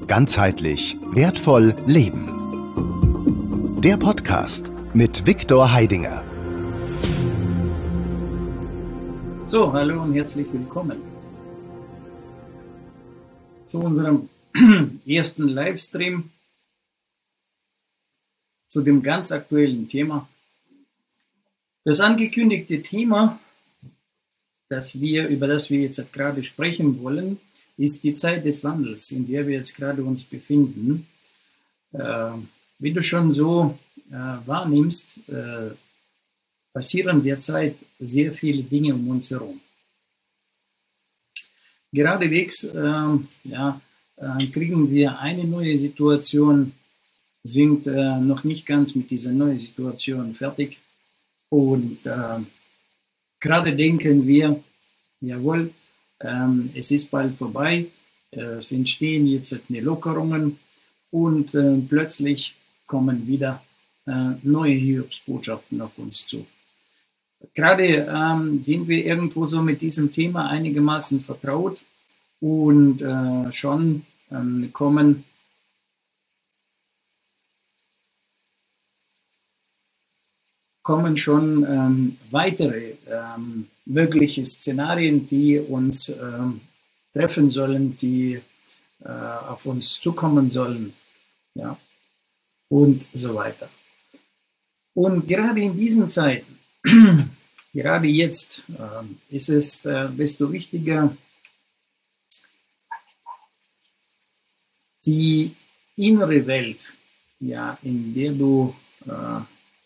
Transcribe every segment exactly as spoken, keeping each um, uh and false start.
Ganzheitlich wertvoll leben. Der Podcast mit Viktor Heidinger. So, hallo und herzlich willkommen zu unserem ersten Livestream zu dem ganz aktuellen Thema. Das angekündigte Thema, das wir, über das wir jetzt gerade sprechen wollen, ist die Zeit des Wandels, in der wir jetzt gerade uns befinden. Äh, wie du schon so äh, wahrnimmst, äh, passieren derzeit sehr viele Dinge um uns herum. Geradewegs äh, ja, äh, kriegen wir eine neue Situation, sind äh, noch nicht ganz mit dieser neuen Situation fertig und äh, gerade denken wir, jawohl, ähm, es ist bald vorbei, äh, es entstehen jetzt eine Lockerungen und äh, plötzlich kommen wieder äh, neue Hiobsbotschaften auf uns zu. Gerade ähm, sind wir irgendwo so mit diesem Thema einigermaßen vertraut und äh, schon ähm, kommen kommen schon ähm, weitere ähm, mögliche Szenarien, die uns ähm, treffen sollen, die äh, auf uns zukommen sollen, ja, und so weiter. Und gerade in diesen Zeiten, gerade jetzt, äh, ist es äh, desto wichtiger, die innere Welt, ja, in der du äh,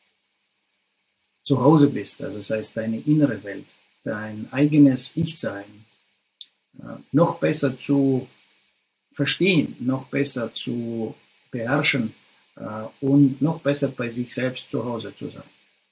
zu Hause bist, also das heißt deine innere Welt, dein eigenes Ich-Sein, äh, noch besser zu verstehen, noch besser zu beherrschen äh, und noch besser bei sich selbst zu Hause zu sein.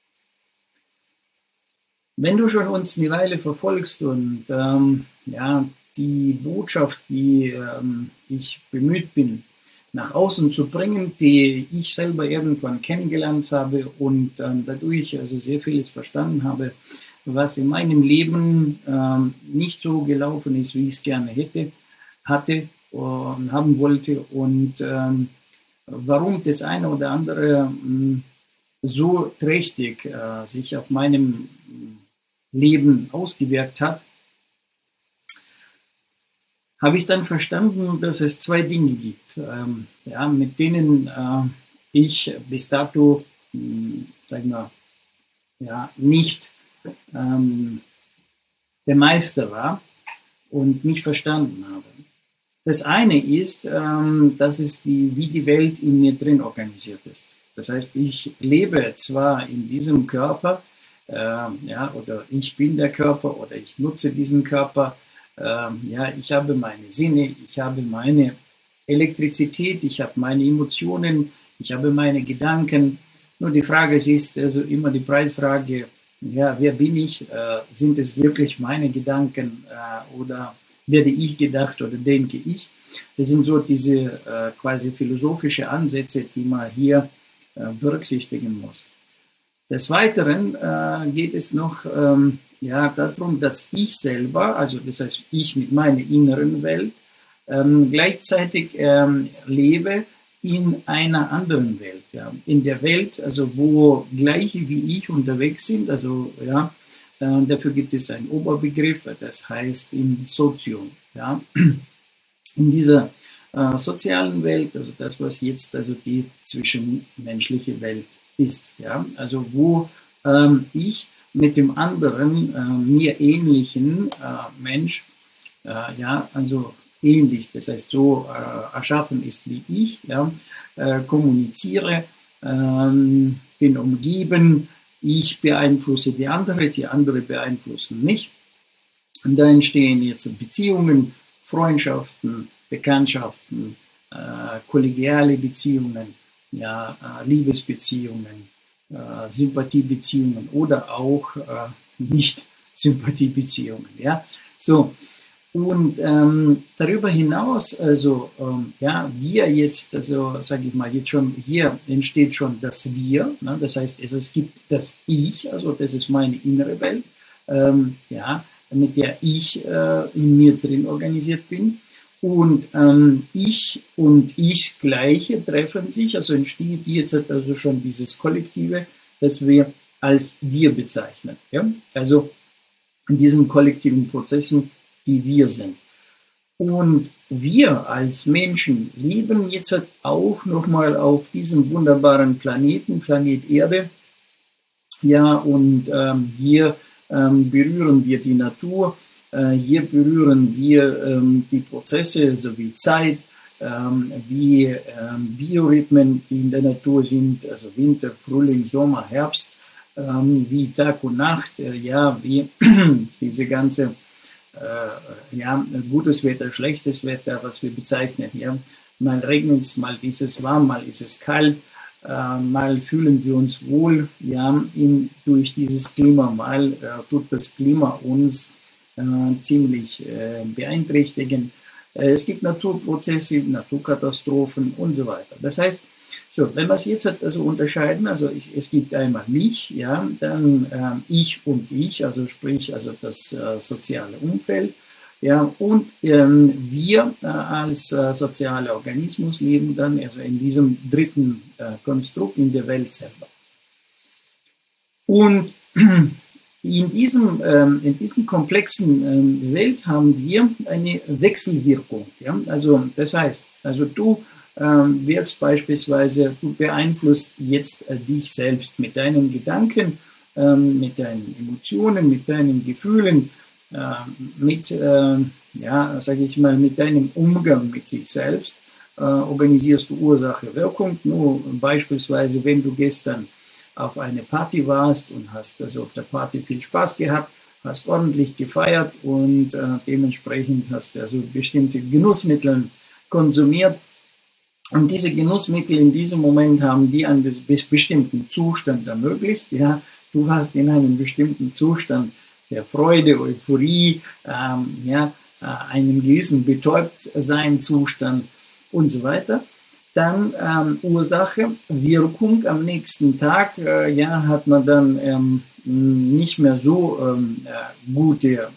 Wenn du schon uns eine Weile verfolgst und ähm, ja, die Botschaft, die ähm, ich bemüht bin, nach außen zu bringen, die ich selber irgendwann kennengelernt habe und ähm, dadurch also sehr vieles verstanden habe, was in meinem Leben ähm, nicht so gelaufen ist, wie ich es gerne hätte, hatte und haben wollte und ähm, warum das eine oder andere mh, so trächtig äh, sich auf meinem Leben ausgewirkt hat, habe ich dann verstanden, dass es zwei Dinge gibt, ähm, ja, mit denen äh, ich bis dato, mh, sagen wir, ja, nicht ähm, der Meister war und nicht verstanden habe. Das eine ist, ähm, dass es die, wie die Welt in mir drin organisiert ist. Das heißt, ich lebe zwar in diesem Körper, äh, ja, oder ich bin der Körper oder ich nutze diesen Körper. Ja, ich habe meine Sinne, ich habe meine Elektrizität, ich habe meine Emotionen, ich habe meine Gedanken. Nur die Frage ist also immer die Preisfrage, ja, wer bin ich? Äh, sind es wirklich meine Gedanken äh, oder werde ich gedacht oder denke ich? Das sind so diese äh, quasi philosophische Ansätze, die man hier äh, berücksichtigen muss. Des Weiteren äh, geht es noch ähm, ja, darum, dass ich selber, also das heißt ich mit meiner inneren Welt, ähm, gleichzeitig ähm, lebe in einer anderen Welt. Ja. In der Welt, also wo Gleiche wie ich unterwegs sind, also ja, äh, dafür gibt es einen Oberbegriff, das heißt im Sozium. Ja. In dieser äh, sozialen Welt, also das, was jetzt also die zwischenmenschliche Welt ist, ja, also wo ähm, ich mit dem anderen äh, mir ähnlichen äh, Mensch, äh, ja, also ähnlich, das heißt so äh, erschaffen ist wie ich, ja, äh, kommuniziere, ähm, bin umgeben, ich beeinflusse die andere, die andere beeinflussen mich. Und da entstehen jetzt Beziehungen, Freundschaften, Bekanntschaften, äh, kollegiale Beziehungen, ja, äh, Liebesbeziehungen, äh, Sympathiebeziehungen oder auch äh, Nicht-Sympathiebeziehungen. Ja, so. Und ähm, darüber hinaus, also ähm, ja, wir jetzt, also sage ich mal, jetzt schon hier entsteht schon das Wir, ne? Das heißt, es, es gibt das Ich, also das ist meine innere Welt, ähm, ja, mit der ich äh, in mir drin organisiert bin. Und ähm, ich und ich Gleiche treffen sich, also entsteht jetzt also schon dieses Kollektive, das wir als wir bezeichnen. Ja? Also in diesen kollektiven Prozessen, die wir sind. Und wir als Menschen leben jetzt auch nochmal auf diesem wunderbaren Planeten, Planet Erde. Ja, und ähm, hier ähm, berühren wir die Natur, äh, hier berühren wir ähm, die Prozesse sowie Zeit, ähm, wie ähm, Biorhythmen, die in der Natur sind, also Winter, Frühling, Sommer, Herbst, ähm, wie Tag und Nacht, äh, ja, wie diese ganze äh, ja, gutes Wetter, schlechtes Wetter, was wir bezeichnen. Ja. Mal regnet es, mal ist es warm, mal ist es kalt, äh, mal fühlen wir uns wohl ja, in, durch dieses Klima, mal äh, tut das Klima uns äh, ziemlich äh, beeinträchtigen. Äh, es gibt Naturprozesse, Naturkatastrophen und so weiter. Das heißt, so, wenn wir es jetzt also unterscheiden, also ich, es gibt einmal mich, ja, dann äh, ich und ich, also sprich also das äh, soziale Umfeld, ja, und ähm, wir äh, als äh, sozialer Organismus leben dann also in diesem dritten äh, Konstrukt in der Welt selber. Und in diesem, ähm, in diesem komplexen ähm, Welt haben wir eine Wechselwirkung, ja, also das heißt, also du Ähm, wirst beispielsweise, du beeinflusst jetzt äh, dich selbst mit deinen Gedanken, ähm, mit deinen Emotionen, mit deinen Gefühlen, äh, mit, äh, ja, sage ich mal, mit deinem Umgang mit sich selbst, äh, organisierst du Ursache, Wirkung. Nur beispielsweise, wenn du gestern auf eine Party warst und hast also auf der Party viel Spaß gehabt, hast ordentlich gefeiert und äh, dementsprechend hast du also bestimmte Genussmittel konsumiert. Und diese Genussmittel in diesem Moment haben die einen bestimmten Zustand ermöglicht. Ja, du warst in einem bestimmten Zustand der Freude, Euphorie, ähm, ja, einem gewissen Betäubtsein-Zustand und so weiter. Dann ähm, Ursache, Wirkung am nächsten Tag, äh, ja, hat man dann ähm, nicht mehr so ähm, äh, gute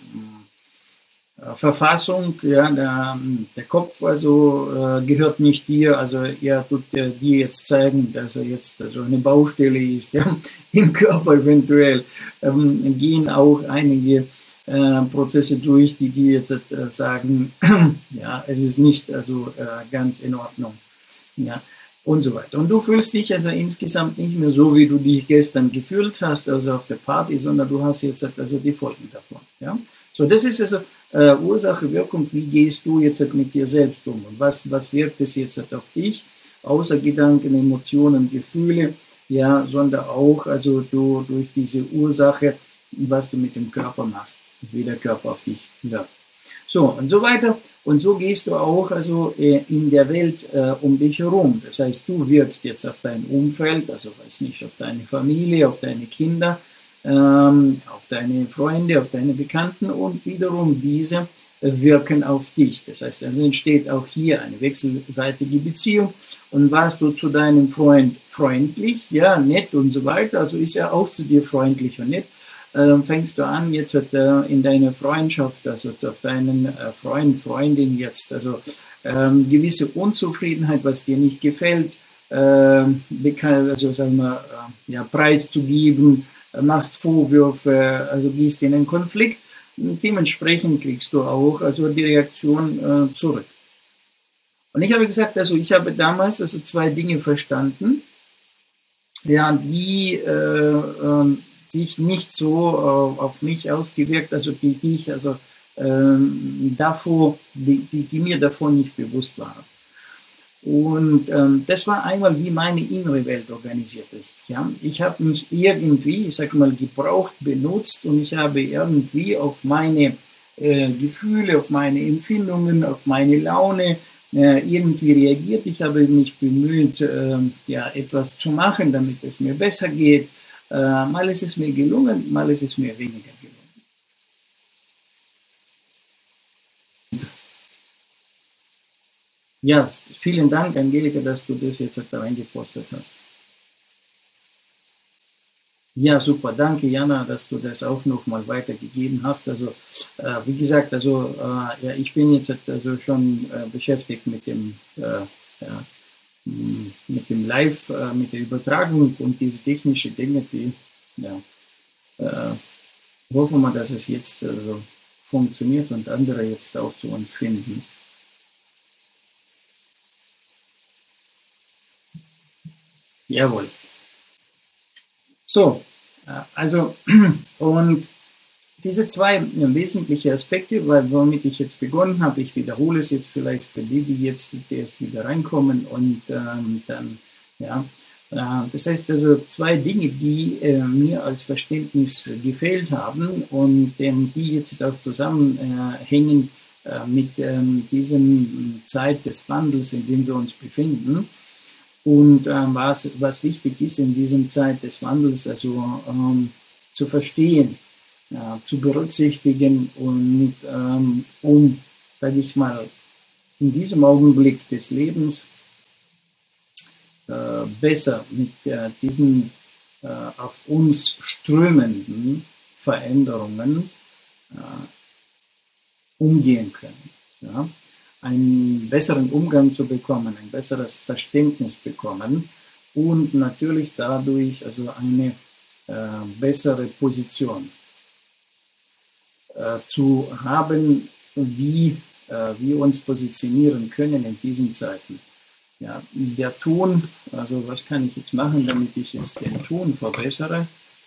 Verfassung, ja, der, der Kopf also äh, gehört nicht dir, also er tut dir jetzt zeigen, dass er jetzt also eine Baustelle ist, ja, im Körper eventuell ähm, gehen auch einige äh, Prozesse durch, die dir jetzt äh, sagen, ja, es ist nicht also äh, ganz in Ordnung, ja, und so weiter. Und du fühlst dich also insgesamt nicht mehr so, wie du dich gestern gefühlt hast, also auf der Party, sondern du hast jetzt also die Folgen davon, ja. So, das ist also äh, Ursache, Wirkung, wie gehst du jetzt mit dir selbst um und was, was wirkt es jetzt auf dich, außer Gedanken, Emotionen, Gefühle, ja, sondern auch also du durch diese Ursache, was du mit dem Körper machst, wie der Körper auf dich wirkt. So, und so weiter. Und so gehst du auch also äh, in der Welt äh, um dich herum. Das heißt, du wirkst jetzt auf dein Umfeld, also weiß nicht, auf deine Familie, auf deine Kinder, ähm, auf deine Freunde, auf deine Bekannten und wiederum diese äh, wirken auf dich. Das heißt, also entsteht auch hier eine wechselseitige Beziehung. Und warst du zu deinem Freund freundlich, ja, nett und so weiter, also ist er auch zu dir freundlich und nett, dann fängst du an, jetzt in deiner Freundschaft, also auf deinen Freund, Freundin jetzt, also ähm, gewisse Unzufriedenheit, was dir nicht gefällt, äh, also sagen wir, äh, ja, preiszugeben, äh, machst Vorwürfe, also gehst in einen Konflikt, und dementsprechend kriegst du auch also die Reaktion äh, zurück. Und ich habe gesagt, also ich habe damals also zwei Dinge verstanden, ja, die äh, äh, sich nicht so äh, auf mich ausgewirkt, also die, die ich also ähm, davor, die, die, die mir davon nicht bewusst waren. Und ähm, das war einmal, wie meine innere Welt organisiert ist. Ja? Ich habe mich irgendwie, ich sage mal, gebraucht, benutzt und ich habe irgendwie auf meine äh, Gefühle, auf meine Empfindungen, auf meine Laune äh, irgendwie reagiert. Ich habe mich bemüht, äh, ja, etwas zu machen, damit es mir besser geht. Uh, mal ist es mir gelungen, mal ist es mir weniger gelungen. Ja, vielen Dank, Angelika, dass du das jetzt da reingepostet hast. Ja, super. Danke, Jana, dass du das auch nochmal weitergegeben hast. Also, äh, wie gesagt, also, äh, ja, ich bin jetzt also schon äh, beschäftigt mit dem, äh, ja, mit dem Live, äh, mit der Übertragung und diese technischen Dinge, die, ja, äh, hoffen wir, dass es jetzt also funktioniert und andere jetzt auch zu uns finden. Jawohl. So, also, und diese zwei wesentliche Aspekte, weil womit ich jetzt begonnen habe, ich wiederhole es jetzt vielleicht für die, die jetzt erst wieder reinkommen und ähm, dann, ja, äh, das heißt also zwei Dinge, die äh, mir als Verständnis gefehlt haben und ähm, die jetzt auch zusammenhängen äh, mit ähm, diesem Zeit des Wandels, in dem wir uns befinden. Und ähm, was, was wichtig ist in diesem Zeit des Wandels, also ähm, zu verstehen, ja, zu berücksichtigen und ähm, um, sage ich mal, in diesem Augenblick des Lebens äh, besser mit äh, diesen äh, auf uns strömenden Veränderungen äh, umgehen können. Ja? Einen besseren Umgang zu bekommen, ein besseres Verständnis bekommen und natürlich dadurch also eine äh, bessere Position äh, zu haben, wie äh, wir uns positionieren können in diesen Zeiten. Ja, der Ton, also was kann ich jetzt machen, damit ich jetzt den Ton verbessere?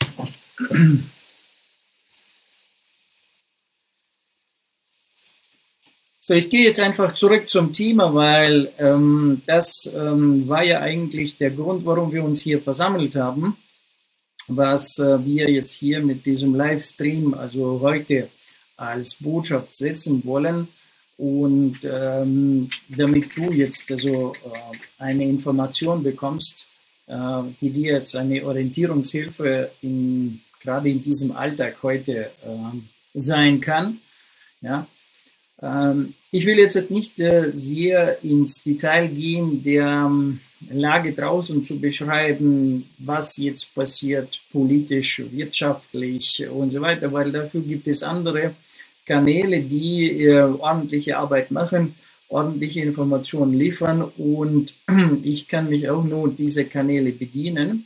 So, ich gehe jetzt einfach zurück zum Thema, weil ähm, das ähm, war ja eigentlich der Grund, warum wir uns hier versammelt haben, was äh, wir jetzt hier mit diesem Livestream, also heute als Botschaft setzen wollen. Und ähm, damit du jetzt also äh, eine Information bekommst, äh, die dir jetzt eine Orientierungshilfe in, gerade in diesem Alltag heute äh, sein kann, ja. Ich will jetzt nicht sehr ins Detail gehen, der Lage draußen zu beschreiben, was jetzt passiert, politisch, wirtschaftlich und so weiter, weil dafür gibt es andere Kanäle, die ordentliche Arbeit machen, ordentliche Informationen liefern und ich kann mich auch nur diese Kanäle bedienen,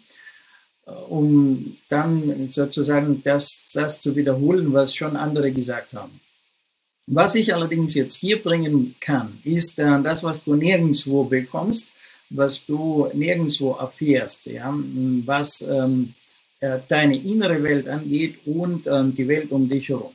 um dann sozusagen das, das zu wiederholen, was schon andere gesagt haben. Was ich allerdings jetzt hier bringen kann, ist äh, das, was du nirgendwo bekommst, was du nirgendwo erfährst, ja, was ähm, äh, deine innere Welt angeht und ähm, die Welt um dich herum.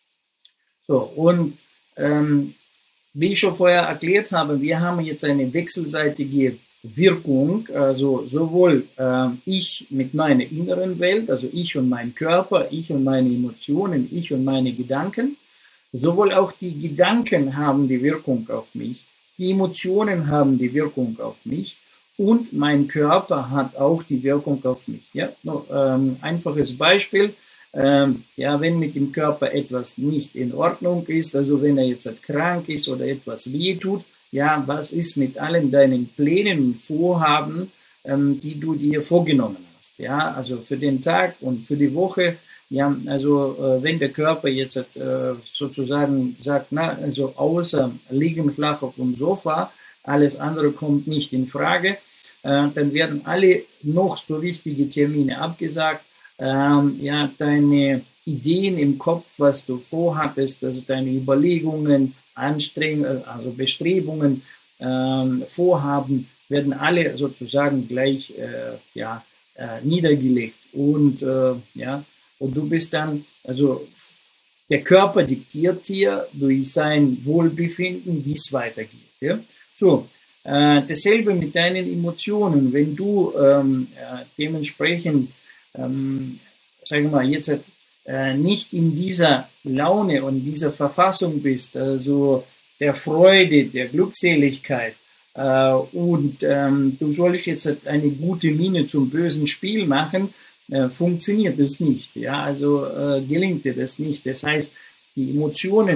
So, und ähm, wie ich schon vorher erklärt habe, wir haben jetzt eine wechselseitige Wirkung, also sowohl äh, ich mit meiner inneren Welt, also ich und mein Körper, ich und meine Emotionen, ich und meine Gedanken. Sowohl auch die Gedanken haben die Wirkung auf mich, die Emotionen haben die Wirkung auf mich und mein Körper hat auch die Wirkung auf mich. Ja, no, ähm, einfaches Beispiel, ähm, ja, wenn mit dem Körper etwas nicht in Ordnung ist, also wenn er jetzt krank ist oder etwas wehtut, ja, was ist mit allen deinen Plänen und Vorhaben, ähm, die du dir vorgenommen hast? Ja, also für den Tag und für die Woche. Ja, also äh, wenn der Körper jetzt äh, sozusagen sagt, na, also außer liegen flach auf dem Sofa, alles andere kommt nicht in Frage, äh, dann werden alle noch so wichtige Termine abgesagt. Ähm, ja, deine Ideen im Kopf, was du vorhattest, also deine Überlegungen, Anstrengungen, also Bestrebungen, ähm, Vorhaben, werden alle sozusagen gleich äh, ja, äh, niedergelegt und äh, ja. Und du bist dann, also der Körper diktiert dir durch sein Wohlbefinden, wie es weitergeht. Ja? So, äh, dasselbe mit deinen Emotionen. Wenn du ähm, äh, dementsprechend, ähm, sagen wir mal, jetzt äh, nicht in dieser Laune und dieser Verfassung bist, also der Freude, der Glückseligkeit, äh, und ähm, du sollst jetzt eine gute Miene zum bösen Spiel machen, Äh, funktioniert das nicht, ja, also äh, gelingt dir das nicht. Das heißt, die Emotionen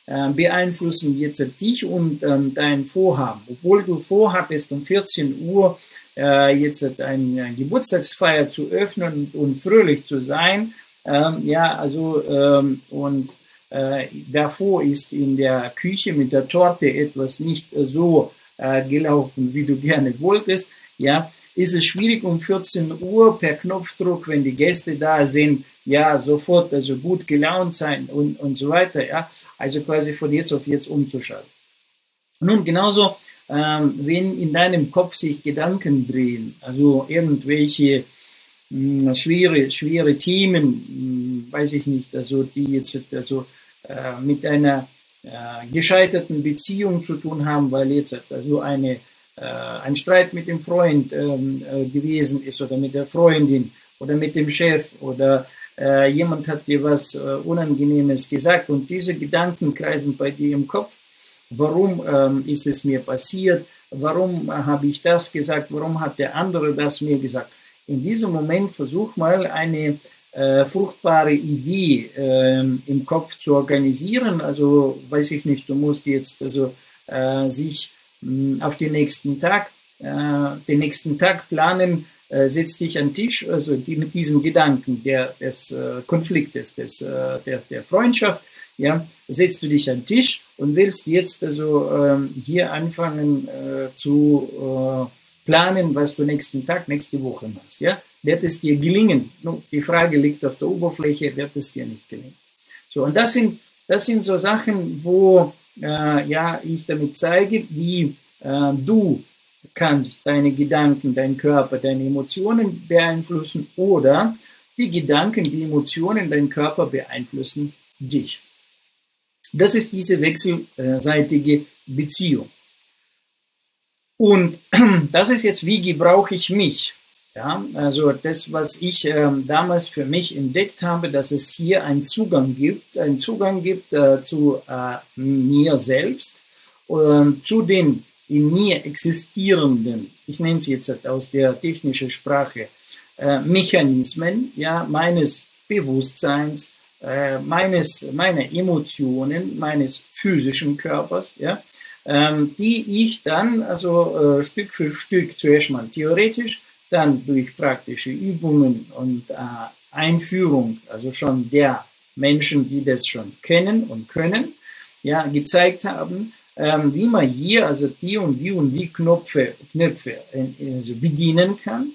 äh, beeinflussen jetzt dich und ähm, dein Vorhaben. Obwohl du vorhattest, um vierzehn Uhr äh, jetzt eine Geburtstagsfeier zu öffnen und, und fröhlich zu sein, ähm, ja, also, ähm, und äh, davor ist in der Küche mit der Torte etwas nicht äh, so äh, gelaufen, wie du gerne wolltest, ja, ist es schwierig um vierzehn Uhr per Knopfdruck, wenn die Gäste da sind, ja, sofort also gut gelaunt sein und, und so weiter, ja, also quasi von jetzt auf jetzt umzuschalten. Nun, genauso, ähm, wenn in deinem Kopf sich Gedanken drehen, also irgendwelche mh, schwere, schwere Themen, mh, weiß ich nicht, also die jetzt also äh, mit einer äh, gescheiterten Beziehung zu tun haben, weil jetzt also eine ein Streit mit dem Freund ähm, äh, gewesen ist oder mit der Freundin oder mit dem Chef oder äh, jemand hat dir was äh, Unangenehmes gesagt und diese Gedanken kreisen bei dir im Kopf. Warum ähm, ist es mir passiert? Warum äh, habe ich das gesagt? Warum hat der andere das mir gesagt? In diesem Moment versuch mal eine äh, fruchtbare Idee äh, im Kopf zu organisieren. Also weiß ich nicht, du musst jetzt also äh, sich auf den nächsten Tag, äh, den nächsten Tag planen, äh, setz dich an den Tisch, also die, mit diesen Gedanken der, des äh, Konfliktes, des, äh, der, der Freundschaft, ja, setzt du dich an den Tisch und willst jetzt also ähm, hier anfangen äh, zu äh, planen, was du nächsten Tag, nächste Woche machst, ja. Wird es dir gelingen? No, die Frage liegt auf der Oberfläche, wird es dir nicht gelingen? So, und das sind, das sind so Sachen, wo Äh, ja, ich damit zeige, wie äh, du kannst deine Gedanken, deinen Körper, deine Emotionen beeinflussen oder die Gedanken, die Emotionen, deinen Körper beeinflussen dich. Das ist diese wechselseitige Beziehung. Und das ist jetzt, wie gebrauche ich mich? Ja, also das, was ich äh, damals für mich entdeckt habe, dass es hier einen Zugang gibt, einen Zugang gibt äh, zu äh, mir selbst, äh, zu den in mir existierenden, ich nenne es jetzt aus der technischen Sprache, äh, Mechanismen, ja, meines Bewusstseins, äh, meines, meiner Emotionen, meines physischen Körpers, ja, äh, die ich dann also äh, Stück für Stück zuerst mal theoretisch, dann durch praktische Übungen und äh, Einführung, also schon der Menschen, die das schon kennen und können, ja, gezeigt haben, ähm, wie man hier also die und die und die Knöpfe, Knöpfe äh, also bedienen kann,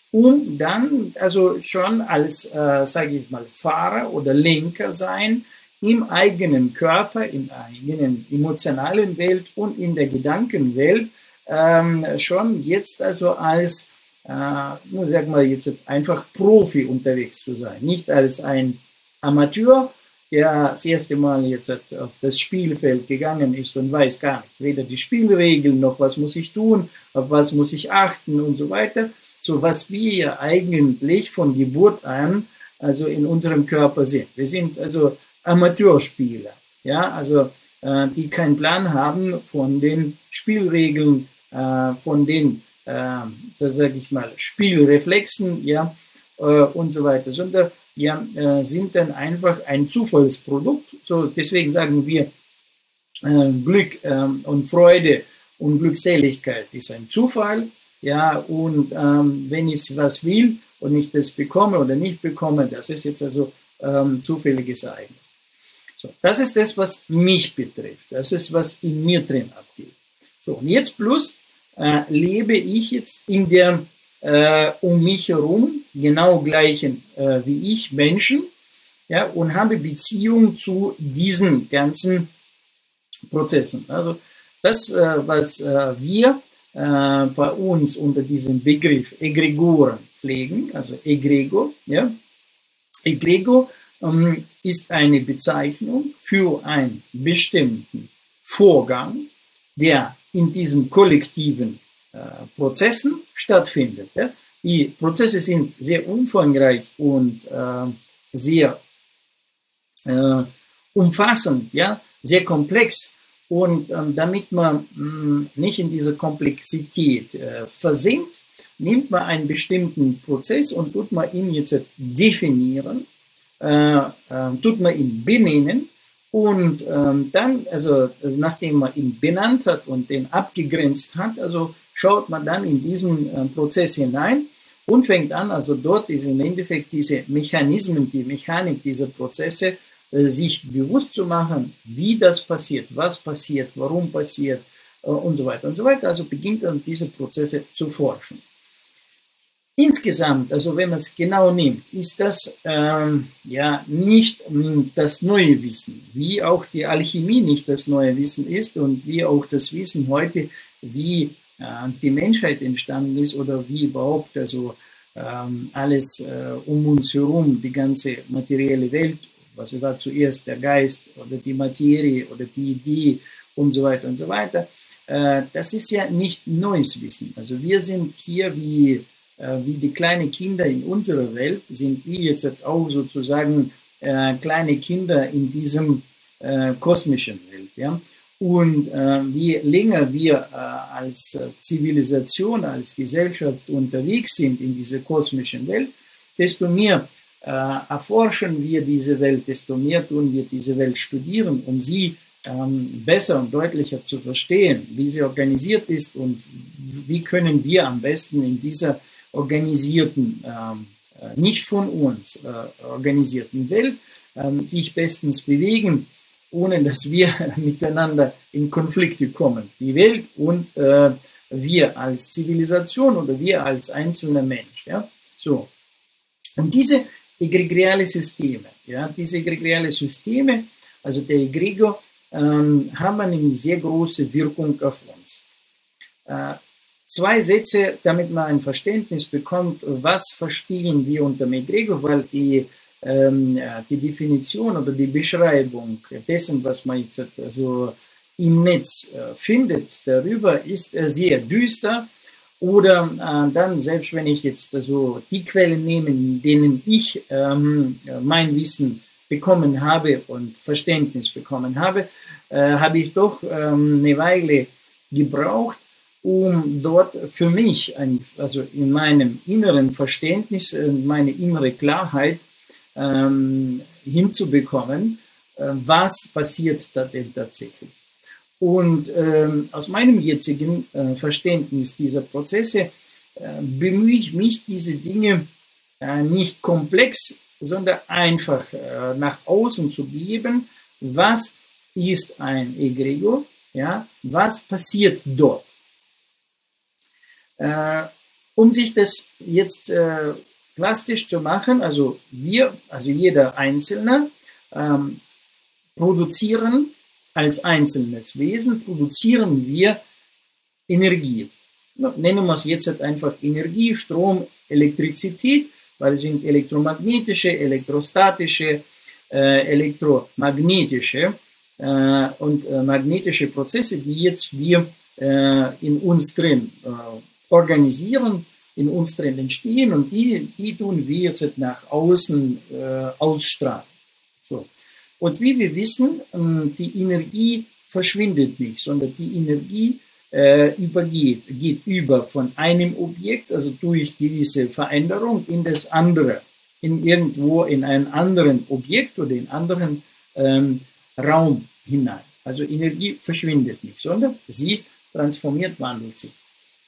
um dann also schon als, äh, sage ich mal, Fahrer oder Lenker sein im eigenen Körper, in der eigenen emotionalen Welt und in der Gedankenwelt ähm, schon jetzt also als Uh, nur sag mal jetzt einfach Profi unterwegs zu sein, nicht als ein Amateur, der das erste Mal jetzt auf das Spielfeld gegangen ist und weiß gar nicht, weder die Spielregeln noch was muss ich tun, auf was muss ich achten und so weiter. So was wir ja eigentlich von Geburt an also in unserem Körper sind. Wir sind also Amateurspieler, ja, also uh, die keinen Plan haben von den Spielregeln, uh, von den Äh, so sage ich mal, Spielreflexen, ja, äh, und so weiter, sondern ja, äh, sind dann einfach ein Zufallsprodukt. So, deswegen sagen wir, äh, Glück äh, und Freude und Glückseligkeit ist ein Zufall, ja, und ähm, wenn ich was will und ich das bekomme oder nicht bekomme, das ist jetzt also ähm, zufälliges Ereignis. So, das ist das, was mich betrifft. Das ist, was in mir drin abgeht. So, und jetzt plus Äh, lebe ich jetzt in der äh, um mich herum genau gleichen äh, wie ich Menschen, ja, und habe Beziehung zu diesen ganzen Prozessen. Also das, äh, was äh, wir äh, bei uns unter diesem Begriff Egregoren pflegen, also Egregor, ja, Egregor ähm, ist eine Bezeichnung für einen bestimmten Vorgang, der in diesen kollektiven äh, Prozessen stattfindet. Ja? Die Prozesse sind sehr umfangreich und äh, sehr äh, umfassend, ja? Sehr komplex. Und ähm, damit man mh, nicht in dieser Komplexität äh, versinkt, nimmt man einen bestimmten Prozess und tut man ihn jetzt definieren, äh, äh, tut man ihn benennen Und ähm, dann, also nachdem man ihn benannt hat und den abgegrenzt hat, also schaut man dann in diesen äh, Prozess hinein und fängt an, also dort ist im Endeffekt diese Mechanismen, die Mechanik dieser Prozesse, äh, sich bewusst zu machen, wie das passiert, was passiert, warum passiert äh, und so weiter und so weiter. Also beginnt dann diese Prozesse zu forschen. Insgesamt, also wenn man es genau nimmt, ist das ähm, ja nicht mh, das neue Wissen, wie auch die Alchemie nicht das neue Wissen ist und wie auch das Wissen heute, wie äh, die Menschheit entstanden ist oder wie überhaupt also ähm, alles äh, um uns herum, die ganze materielle Welt, was war zuerst der Geist oder die Materie oder die Idee und so weiter und so weiter, äh, das ist ja nicht neues Wissen. Also wir sind hier wie wie die kleinen Kinder in unserer Welt, sind wir jetzt auch sozusagen äh, kleine Kinder in diesem äh, kosmischen Welt. Ja? Und äh, je länger wir äh, als Zivilisation, als Gesellschaft unterwegs sind in dieser kosmischen Welt, desto mehr äh, erforschen wir diese Welt, desto mehr tun wir diese Welt studieren, um sie ähm, besser und deutlicher zu verstehen, wie sie organisiert ist und wie können wir am besten in dieser organisierten, äh, nicht von uns äh, organisierten Welt äh, sich bestens bewegen, ohne dass wir miteinander in Konflikte kommen. Die Welt und äh, wir als Zivilisation oder wir als einzelner Mensch. Ja? So. Und diese egregiale Systeme, ja, diese egregiale Systeme, also der Egregor, ähm, haben eine sehr große Wirkung auf uns. Äh, Zwei Sätze, damit man ein Verständnis bekommt, was verstehen wir unter Egregor, weil die, ähm, die Definition oder die Beschreibung dessen, was man jetzt also im Netz äh, findet, darüber ist äh, sehr düster. Oder äh, dann, selbst wenn ich jetzt also die Quellen nehme, in denen ich ähm, mein Wissen bekommen habe und Verständnis bekommen habe, äh, habe ich doch ähm, eine Weile gebraucht, um dort für mich, ein, also in meinem inneren Verständnis, meine innere Klarheit ähm, hinzubekommen, äh, was passiert da denn tatsächlich. Und ähm, aus meinem jetzigen äh, Verständnis dieser Prozesse äh, bemühe ich mich, diese Dinge äh, nicht komplex, sondern einfach äh, nach außen zu geben, was ist ein Egregor, ja, was passiert dort. Äh, um sich das jetzt äh, plastisch zu machen, also wir, also jeder Einzelne, ähm, produzieren als einzelnes Wesen, produzieren wir Energie. Ja, nennen wir es jetzt halt einfach Energie, Strom, Elektrizität, weil es sind elektromagnetische, elektrostatische, äh, elektromagnetische äh, und äh, magnetische Prozesse, die jetzt wir äh, in uns drin äh, organisieren, in uns drin entstehen und die, die tun wir jetzt nach außen äh, ausstrahlen. So. Und wie wir wissen, die Energie verschwindet nicht, sondern die Energie äh, übergeht, geht über von einem Objekt, also durch diese Veränderung in das andere, in irgendwo in einen anderen Objekt oder in einen anderen ähm, Raum hinein. Also Energie verschwindet nicht, sondern sie transformiert, wandelt sich.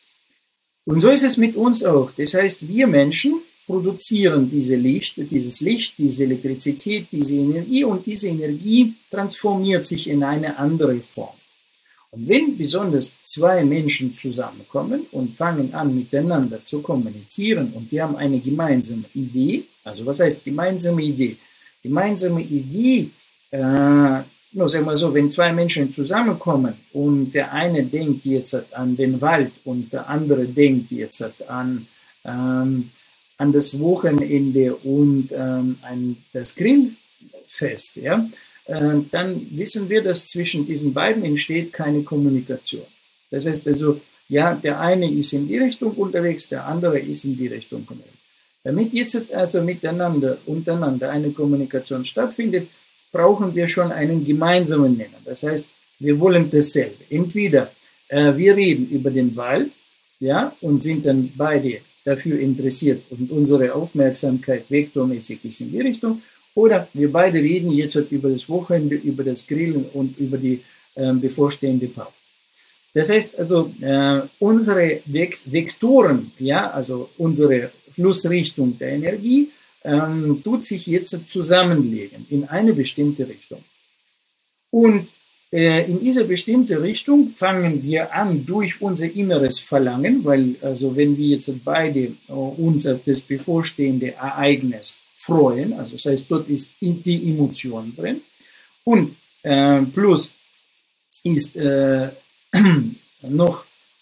Und so ist es mit uns auch. Das heißt, wir Menschen produzieren diese Licht, dieses Licht, diese Elektrizität, diese Energie und diese Energie transformiert sich in eine andere Form. Und wenn besonders zwei Menschen zusammenkommen und fangen an miteinander zu kommunizieren und die haben eine gemeinsame Idee, also was heißt gemeinsame Idee? Gemeinsame Idee, äh, nur sagen wir so, wenn zwei Menschen zusammenkommen und der eine denkt jetzt an den Wald und der andere denkt jetzt an, ähm, an das Wochenende und ähm, an das Grillfest, ja, äh, dann wissen wir, dass zwischen diesen beiden entsteht keine Kommunikation. Das heißt also, ja, der eine ist in die Richtung unterwegs, der andere ist in die Richtung unterwegs. Damit jetzt also miteinander, untereinander eine Kommunikation stattfindet, brauchen wir schon einen gemeinsamen Nenner. Das heißt, wir wollen dasselbe. Entweder äh, wir reden über den Wald, ja, und sind dann beide dafür interessiert und unsere Aufmerksamkeit vektormäßig ist in die Richtung, Oder wir beide reden jetzt über das Wochenende, über das Grillen und über die äh, bevorstehende Party. Das heißt also, äh, unsere Vektoren, ja, also unsere Flussrichtung der Energie, ähm, tut sich jetzt zusammenlegen in eine bestimmte Richtung. Und äh, in diese bestimmte Richtung fangen wir an durch unser inneres Verlangen, weil also wenn wir jetzt beide äh, uns auf das bevorstehende Ereignis freuen, also das heißt, dort ist die Emotion drin und äh, plus ist äh, noch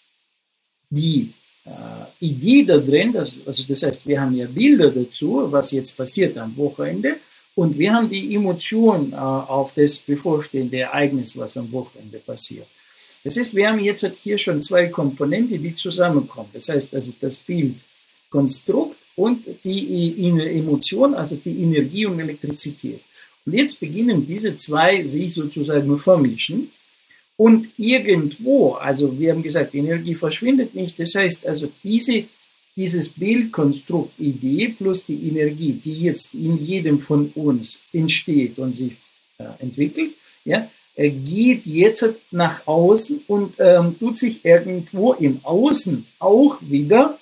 die äh, Idee da drin, dass, also das heißt, wir haben ja Bilder dazu, was jetzt passiert am Wochenende, und wir haben die Emotion äh, auf das bevorstehende Ereignis, was am Wochenende passiert. Das heißt, wir haben jetzt hier schon zwei Komponenten, die zusammenkommen. Das heißt also das Bildkonstrukt und die Emotion, also die Energie und Elektrizität. Und jetzt beginnen diese zwei sich sozusagen vermischen. Und irgendwo, also wir haben gesagt, die Energie verschwindet nicht. Das heißt also, diese, dieses Bildkonstrukt Idee plus die Energie, die jetzt in jedem von uns entsteht und sich äh, entwickelt, ja, äh, geht jetzt nach außen und ähm, tut sich irgendwo im Außen auch wieder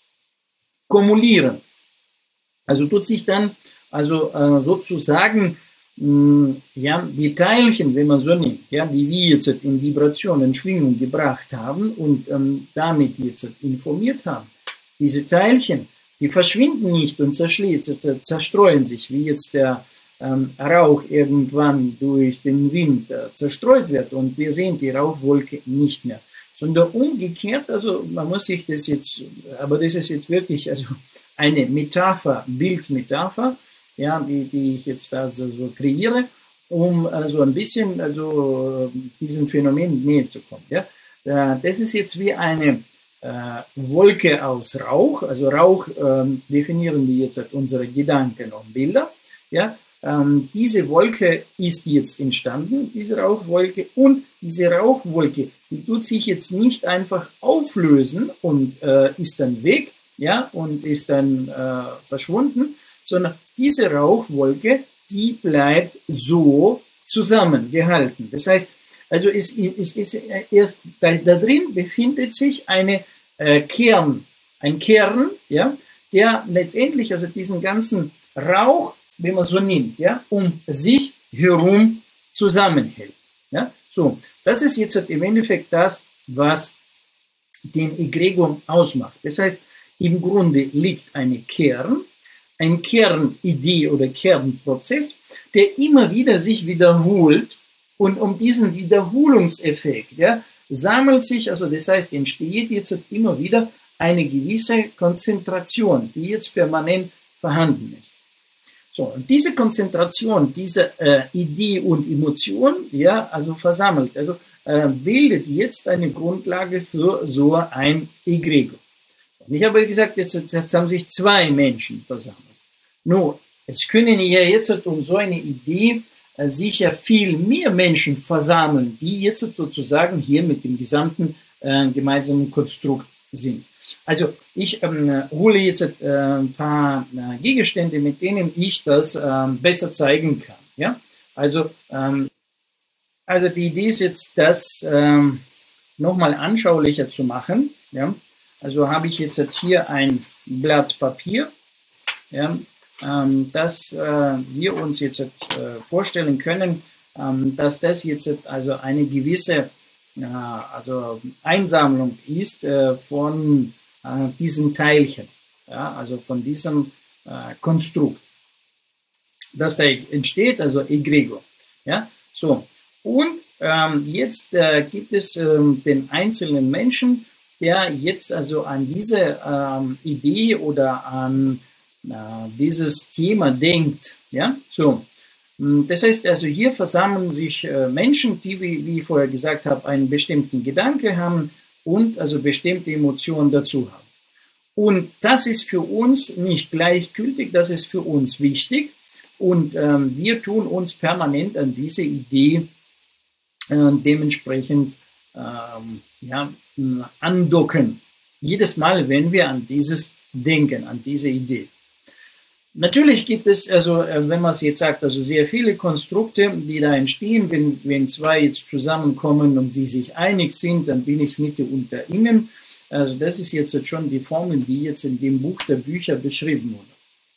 kumulieren. Also tut sich dann also äh, sozusagen ja, die Teilchen, wenn man so nimmt, ja, die wir jetzt in Vibration, in Schwingung gebracht haben und ähm, damit jetzt informiert haben, diese Teilchen, die verschwinden nicht und zerstreuen sich, wie jetzt der ähm, Rauch irgendwann durch den Wind äh, zerstreut wird und wir sehen die Rauchwolke nicht mehr, sondern umgekehrt, also man muss sich das jetzt, aber das ist jetzt wirklich also eine Metapher, Bildmetapher, ja, die, die ich jetzt da so kreiere, um also ein bisschen also diesem Phänomen näher zu kommen. Ja. Das ist jetzt wie eine äh, Wolke aus Rauch, also Rauch ähm, definieren wir jetzt als unsere Gedanken und Bilder. Ja. Ähm, diese Wolke ist jetzt entstanden, diese Rauchwolke, und diese Rauchwolke, die tut sich jetzt nicht einfach auflösen und äh, ist dann weg, ja, und ist dann äh, verschwunden, sondern diese Rauchwolke, die bleibt so zusammengehalten. Das heißt, also es, es, es, es, da, da drin befindet sich eine äh, Kern, ein Kern, ja, der letztendlich also diesen ganzen Rauch, wenn man so nimmt, ja, um sich herum zusammenhält. Ja, so, das ist jetzt im Endeffekt das, was den Egregor ausmacht. Das heißt, im Grunde liegt eine Kern, ein Kernidee oder Kernprozess, der immer wieder sich wiederholt, und um diesen Wiederholungseffekt, ja, sammelt sich, also das heißt, entsteht jetzt immer wieder eine gewisse Konzentration, die jetzt permanent vorhanden ist. So, und diese Konzentration, diese äh, Idee und Emotion, ja, also versammelt, also äh, bildet jetzt eine Grundlage für so ein Egregor. Und ich habe gesagt, jetzt, jetzt haben sich zwei Menschen versammelt. Nun, es können ja jetzt um so eine Idee äh, sicher viel mehr Menschen versammeln, die jetzt sozusagen hier mit dem gesamten äh, gemeinsamen Konstrukt sind. Also ich ähm, hole jetzt äh, ein paar äh, Gegenstände, mit denen ich das äh, besser zeigen kann. Ja? Also, ähm, also die Idee ist jetzt, das ähm, nochmal anschaulicher zu machen. Ja? Also habe ich jetzt, jetzt hier ein Blatt Papier, ja, ähm, dass äh, wir uns jetzt äh, vorstellen können, ähm, dass das jetzt also eine gewisse äh, also Einsammlung ist äh, von äh, diesen Teilchen, ja, also von diesem äh, Konstrukt, das da entsteht, also Egregor. Ja, so. Und ähm, jetzt äh, gibt es ähm, den einzelnen Menschen, der jetzt also an diese ähm, Idee oder an äh, dieses Thema denkt. Ja, so. Das heißt also, hier versammeln sich äh, Menschen, die, wie, wie ich vorher gesagt habe, einen bestimmten Gedanke haben und also bestimmte Emotionen dazu haben. Und das ist für uns nicht gleichgültig, das ist für uns wichtig, und ähm, wir tun uns permanent an diese Idee äh, dementsprechend ähm, ja, andocken. Jedes Mal, wenn wir an dieses denken, an diese Idee. Natürlich gibt es, also wenn man es jetzt sagt, also sehr viele Konstrukte, die da entstehen. Wenn, wenn zwei jetzt zusammenkommen und die sich einig sind, dann bin ich Mitte unter ihnen. Also das ist jetzt schon die Formel, die jetzt in dem Buch der Bücher beschrieben wurde.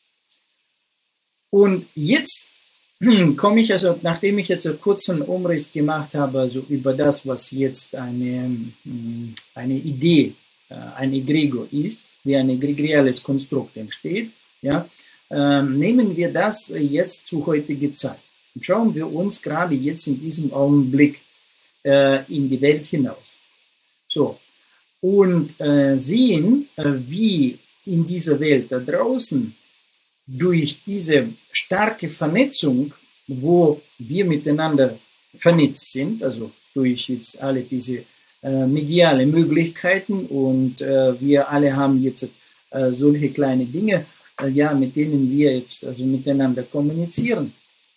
Und jetzt komme ich, also nachdem ich jetzt einen kurzen Umriss gemacht habe, also über das, was jetzt eine, eine Idee, ein Egregor ist, wie ein egregiales Konstrukt entsteht, ja, ähm, nehmen wir das jetzt zu heutiger Zeit. Und schauen wir uns gerade jetzt in diesem Augenblick äh, in die Welt hinaus. So. Und äh, sehen, äh, wie in dieser Welt da draußen durch diese starke Vernetzung, wo wir miteinander vernetzt sind, also durch jetzt alle diese äh, mediale Möglichkeiten und äh, wir alle haben jetzt äh, solche kleine Dinge, äh, ja, mit denen wir jetzt also miteinander kommunizieren.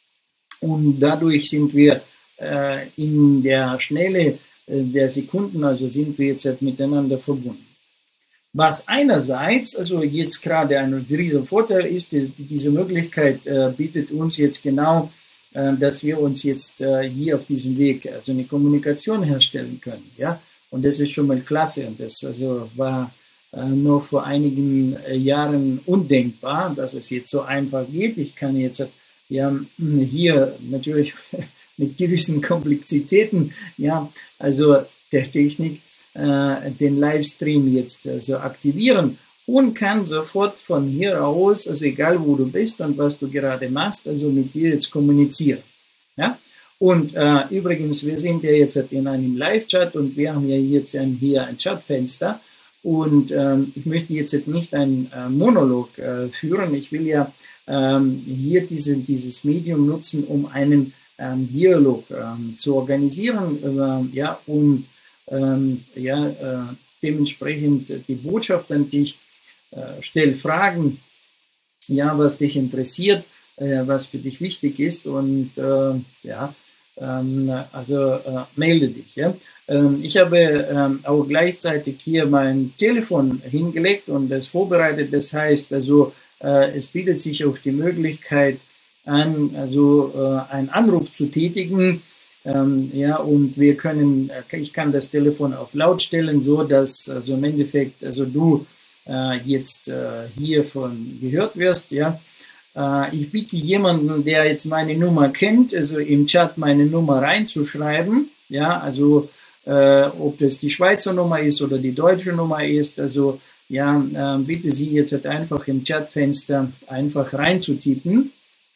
Und dadurch sind wir äh, in der Schnelle der Sekunden, also sind wir jetzt halt miteinander verbunden. Was einerseits, also jetzt gerade ein riesiger Vorteil ist, die, diese Möglichkeit äh, bietet uns jetzt genau, äh, dass wir uns jetzt äh, hier auf diesem Weg also eine Kommunikation herstellen können, ja. Und das ist schon mal klasse. Und das also war äh, nur vor einigen äh, Jahren undenkbar, dass es jetzt so einfach geht. Ich kann jetzt ja hier natürlich mit gewissen Komplexitäten, ja, also der Technik, äh, den Livestream jetzt also aktivieren und kann sofort von hier aus, also egal wo du bist und was du gerade machst, also mit dir jetzt kommunizieren, ja. Und äh, übrigens, wir sind ja jetzt in einem Live-Chat und wir haben ja jetzt ein, hier ein Chatfenster und ähm, ich möchte jetzt nicht einen äh, Monolog äh, führen, ich will ja ähm, hier diese, dieses Medium nutzen, um einen Ähm, Dialog ähm, zu organisieren, äh, ja, und ähm, ja, äh, dementsprechend die Botschaft an dich, äh, stell Fragen, ja, was dich interessiert, äh, was für dich wichtig ist und äh, ja, ähm, also äh, melde dich, ja. Ähm, ich habe ähm, auch gleichzeitig hier mein Telefon hingelegt und das vorbereitet, das heißt also, äh, es bietet sich auch die Möglichkeit an, also äh, einen Anruf zu tätigen, ähm, ja, und wir können, ich kann das Telefon auf laut stellen, so dass also im Endeffekt, also du äh, jetzt äh, hiervon gehört wirst, ja. Äh, ich bitte jemanden, der jetzt meine Nummer kennt, also im Chat meine Nummer reinzuschreiben, ja, also äh, ob das die Schweizer Nummer ist oder die deutsche Nummer ist, also ja, äh, bitte Sie jetzt halt einfach im Chatfenster einfach reinzutippen.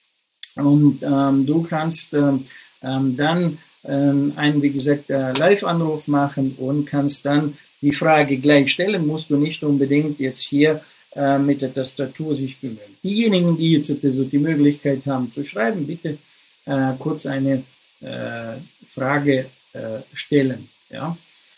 Und ähm, du kannst ähm, dann ähm, einen, wie gesagt, äh, Live-Anruf machen und kannst dann die Frage gleich stellen, musst du nicht unbedingt jetzt hier äh, mit der Tastatur sich bemühen. Diejenigen, die jetzt also die Möglichkeit haben zu schreiben, bitte äh, kurz eine äh, Frage äh, stellen. Ja.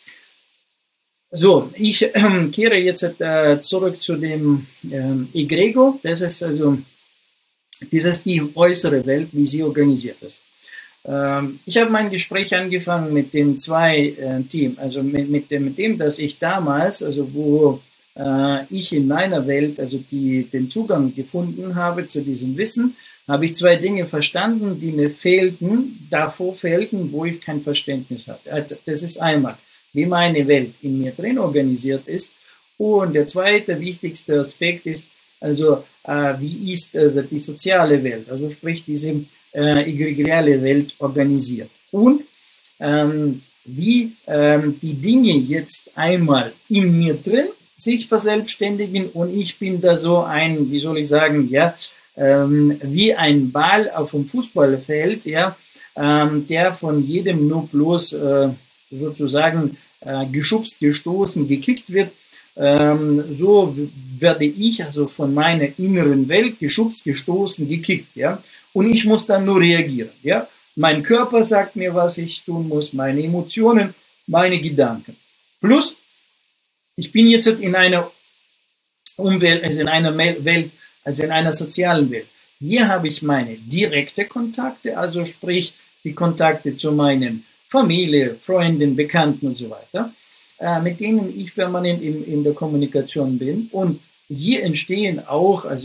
So, ich äh, kehre jetzt äh, zurück zu dem äh, Egregor. Das ist also Das ist die äußere Welt, wie sie organisiert ist. Ähm, ich habe mein Gespräch angefangen mit den zwei äh, Teams, also mit, mit, dem, mit dem, dass ich damals, also wo äh, ich in meiner Welt, also die, den Zugang gefunden habe zu diesem Wissen, habe ich zwei Dinge verstanden, die mir fehlten, davor fehlten, wo ich kein Verständnis hatte. Also das ist einmal, wie meine Welt in mir drin organisiert ist. Und der zweite wichtigste Aspekt ist, also äh, wie ist also die soziale Welt, also sprich diese äh, egregiale Welt organisiert. Und ähm, wie ähm, die Dinge jetzt einmal in mir drin sich verselbstständigen und ich bin da so ein, wie soll ich sagen, ja, ähm, wie ein Ball auf dem Fußballfeld, ja, ähm, der von jedem nur bloß äh, sozusagen äh, geschubst, gestoßen, gekickt wird. Ähm, so werde ich also von meiner inneren Welt geschubst, gestoßen, gekickt, ja, und ich muss dann nur reagieren, ja. Mein Körper sagt mir, was ich tun muss, meine Emotionen, meine Gedanken. Plus, ich bin jetzt in einer Umwelt, also in einer Welt, also in einer sozialen Welt. Hier habe ich meine direkte Kontakte, also sprich die Kontakte zu meinen Familie, Freunden, Bekannten und so weiter, mit denen ich permanent in, in der Kommunikation bin. Und hier entstehen auch also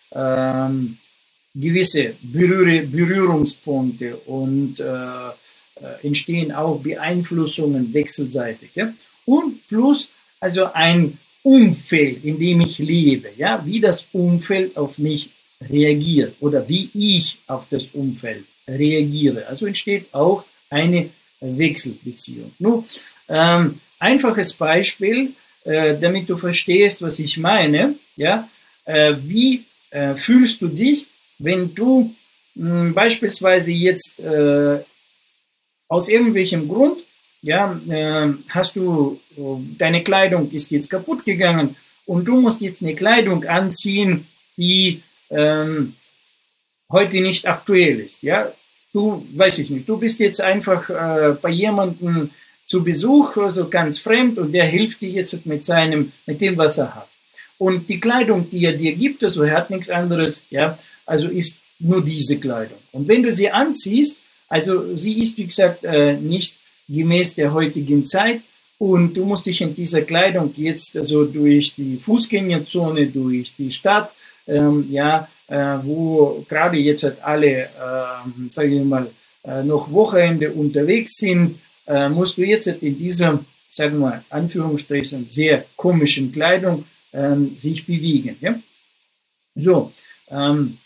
ähm, gewisse Berühr Berührungspunkte und äh, entstehen auch Beeinflussungen wechselseitig. Ja? Und plus also ein Umfeld, in dem ich lebe, ja? Wie das Umfeld auf mich reagiert oder wie ich auf das Umfeld reagiere. Also entsteht auch eine Wechselbeziehung. Nun, ähm, einfaches Beispiel, äh, damit du verstehst, was ich meine. Ja? Äh, wie äh, fühlst du dich, wenn du mh, beispielsweise jetzt äh, aus irgendwelchem Grund, ja, äh, hast du, deine Kleidung ist jetzt kaputt gegangen und du musst jetzt eine Kleidung anziehen, die ähm, heute nicht aktuell ist, ja. Du, weiß ich nicht, du bist jetzt einfach äh, bei jemandem zu Besuch, also ganz fremd und der hilft dir jetzt mit seinem, mit dem, was er hat. Und die Kleidung, die er dir gibt, also er hat nichts anderes, ja, also ist nur diese Kleidung. Und wenn du sie anziehst, also sie ist, wie gesagt, nicht gemäß der heutigen Zeit und du musst dich in dieser Kleidung jetzt also durch die Fußgängerzone, durch die Stadt, ähm, ja, äh, wo gerade jetzt halt alle, äh, sage ich mal, äh, noch Wochenende unterwegs sind, äh, musst du jetzt halt in dieser, sagen wir mal, Anführungsstrichen, sehr komischen Kleidung ähm, sich bewegen. Ja? So, ähm,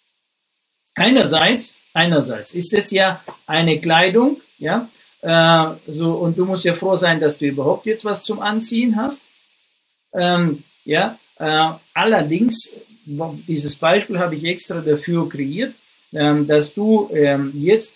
einerseits Einerseits ist es ja eine Kleidung, ja, äh, so, und du musst ja froh sein, dass du überhaupt jetzt was zum Anziehen hast. Ähm, ja, äh, allerdings, dieses Beispiel habe ich extra dafür kreiert, ähm, dass du ähm, jetzt,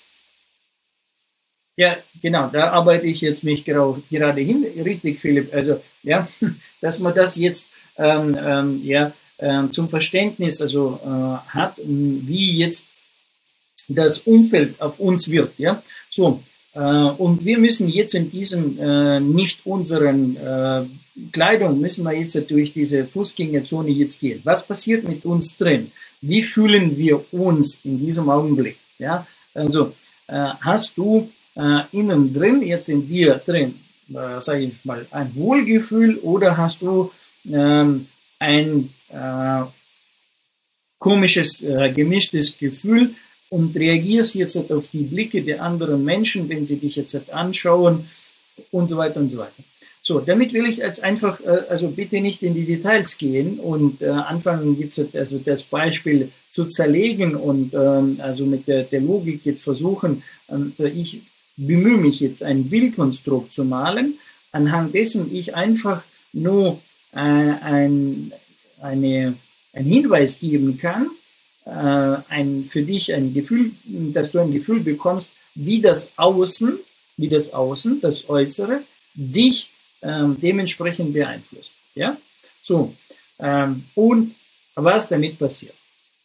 ja, genau, da arbeite ich jetzt mich gerade, gerade hin, richtig, Philipp, also, ja, dass man das jetzt, ähm, ähm, ja, äh, zum Verständnis, also, äh, hat, wie jetzt das Umfeld auf uns wirkt, ja, so, äh, und wir müssen jetzt in diesen, äh, nicht unseren äh, Kleidung, müssen wir jetzt durch diese Fußgängerzone jetzt gehen. Was passiert mit uns drin? Wie fühlen wir uns in diesem Augenblick, ja, also, äh, hast du äh, innen drin, jetzt in dir drin, äh, sage ich mal, ein Wohlgefühl oder hast du ähm, ein äh, komisches, äh, gemischtes Gefühl, und reagierst jetzt auf die Blicke der anderen Menschen, wenn sie dich jetzt anschauen und so weiter und so weiter. So, damit will ich jetzt einfach, also bitte nicht in die Details gehen und äh, anfangen jetzt also das Beispiel zu zerlegen und ähm, also mit der, der Logik jetzt versuchen, ähm, ich bemühe mich jetzt ein Bildkonstrukt zu malen, anhand dessen ich einfach nur äh, ein, eine, einen Hinweis geben kann, ein, für dich ein Gefühl, dass du ein Gefühl bekommst, wie das Außen, wie das Außen, das Äußere, dich ähm, dementsprechend beeinflusst. Ja? So, ähm, und was damit passiert.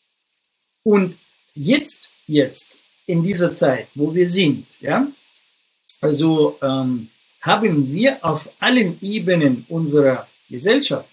Und jetzt, jetzt, in dieser Zeit, wo wir sind, ja, also ähm, haben wir auf allen Ebenen unserer Gesellschaft,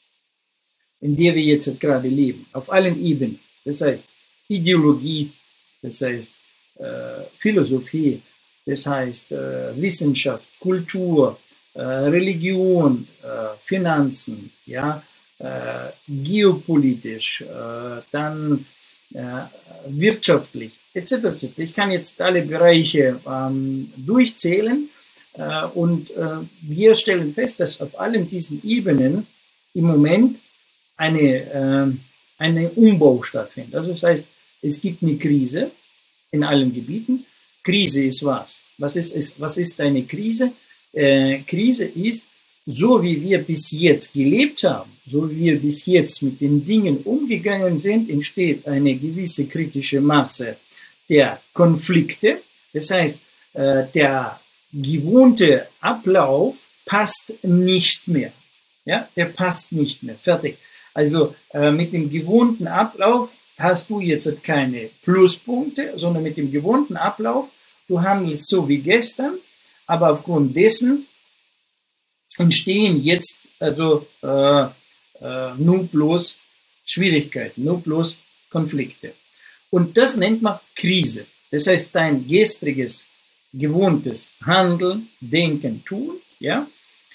in der wir jetzt gerade leben, auf allen Ebenen, das heißt Ideologie, das heißt äh, Philosophie, das heißt äh, Wissenschaft, Kultur, äh, Religion, äh, Finanzen, ja, äh, geopolitisch, äh, dann äh, wirtschaftlich, et cetera et cetera. Ich kann jetzt alle Bereiche ähm, durchzählen äh, und äh, wir stellen fest, dass auf allen diesen Ebenen im Moment eine äh, ein Umbau stattfindet. Also das heißt, es gibt eine Krise in allen Gebieten. Krise ist was? Was ist, ist, was ist eine Krise? Äh, Krise ist, so wie wir bis jetzt gelebt haben, so wie wir bis jetzt mit den Dingen umgegangen sind, entsteht eine gewisse kritische Masse der Konflikte. Das heißt, äh, der gewohnte Ablauf passt nicht mehr. Ja, der passt nicht mehr. Fertig. Also äh, mit dem gewohnten Ablauf hast du jetzt keine Pluspunkte, sondern mit dem gewohnten Ablauf, du handelst so wie gestern, aber aufgrund dessen entstehen jetzt also äh, äh, nur bloß Schwierigkeiten, nur bloß Konflikte. Und das nennt man Krise. Das heißt, dein gestriges, gewohntes Handeln, Denken, Tun, ja,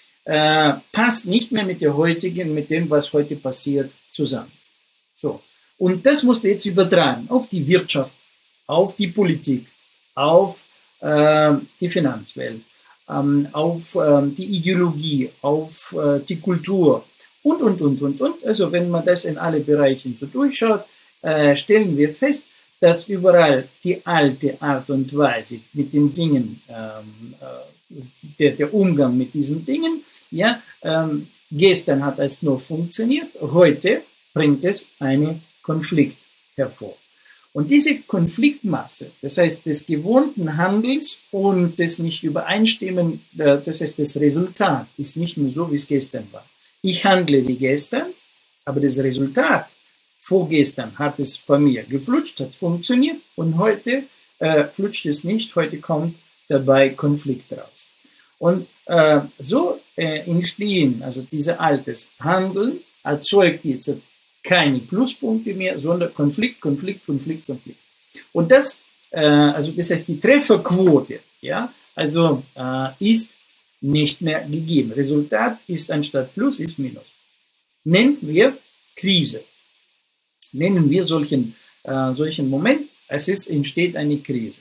Äh, passt nicht mehr mit der heutigen, mit dem, was heute passiert, zusammen. So. Und das musst du jetzt übertragen auf die Wirtschaft, auf die Politik, auf äh, die Finanzwelt, ähm, auf äh, die Ideologie, auf äh, die Kultur und, und, und, und, und. Also wenn man das in alle Bereiche so durchschaut, äh, stellen wir fest, dass überall die alte Art und Weise mit den Dingen, ähm, äh, der, der Umgang mit diesen Dingen, ja, ähm, gestern hat es nur funktioniert, heute bringt es einen Konflikt hervor. Und diese Konfliktmasse, das heißt des gewohnten Handels und des nicht Übereinstimmen, das heißt das Resultat ist nicht mehr so, wie es gestern war. Ich handle wie gestern, aber das Resultat vorgestern hat es bei mir geflutscht, hat funktioniert und heute äh, flutscht es nicht, heute kommt dabei Konflikt raus. Und äh, so äh, entstehen, also diese altes Handeln erzeugt jetzt keine Pluspunkte mehr, sondern Konflikt, Konflikt, Konflikt, Konflikt. Und das, äh, also das heißt die Trefferquote, ja, also äh, ist nicht mehr gegeben. Resultat ist anstatt Plus ist Minus. Nennen wir Krise. Nennen wir solchen, äh, solchen Moment, es ist, entsteht eine Krise.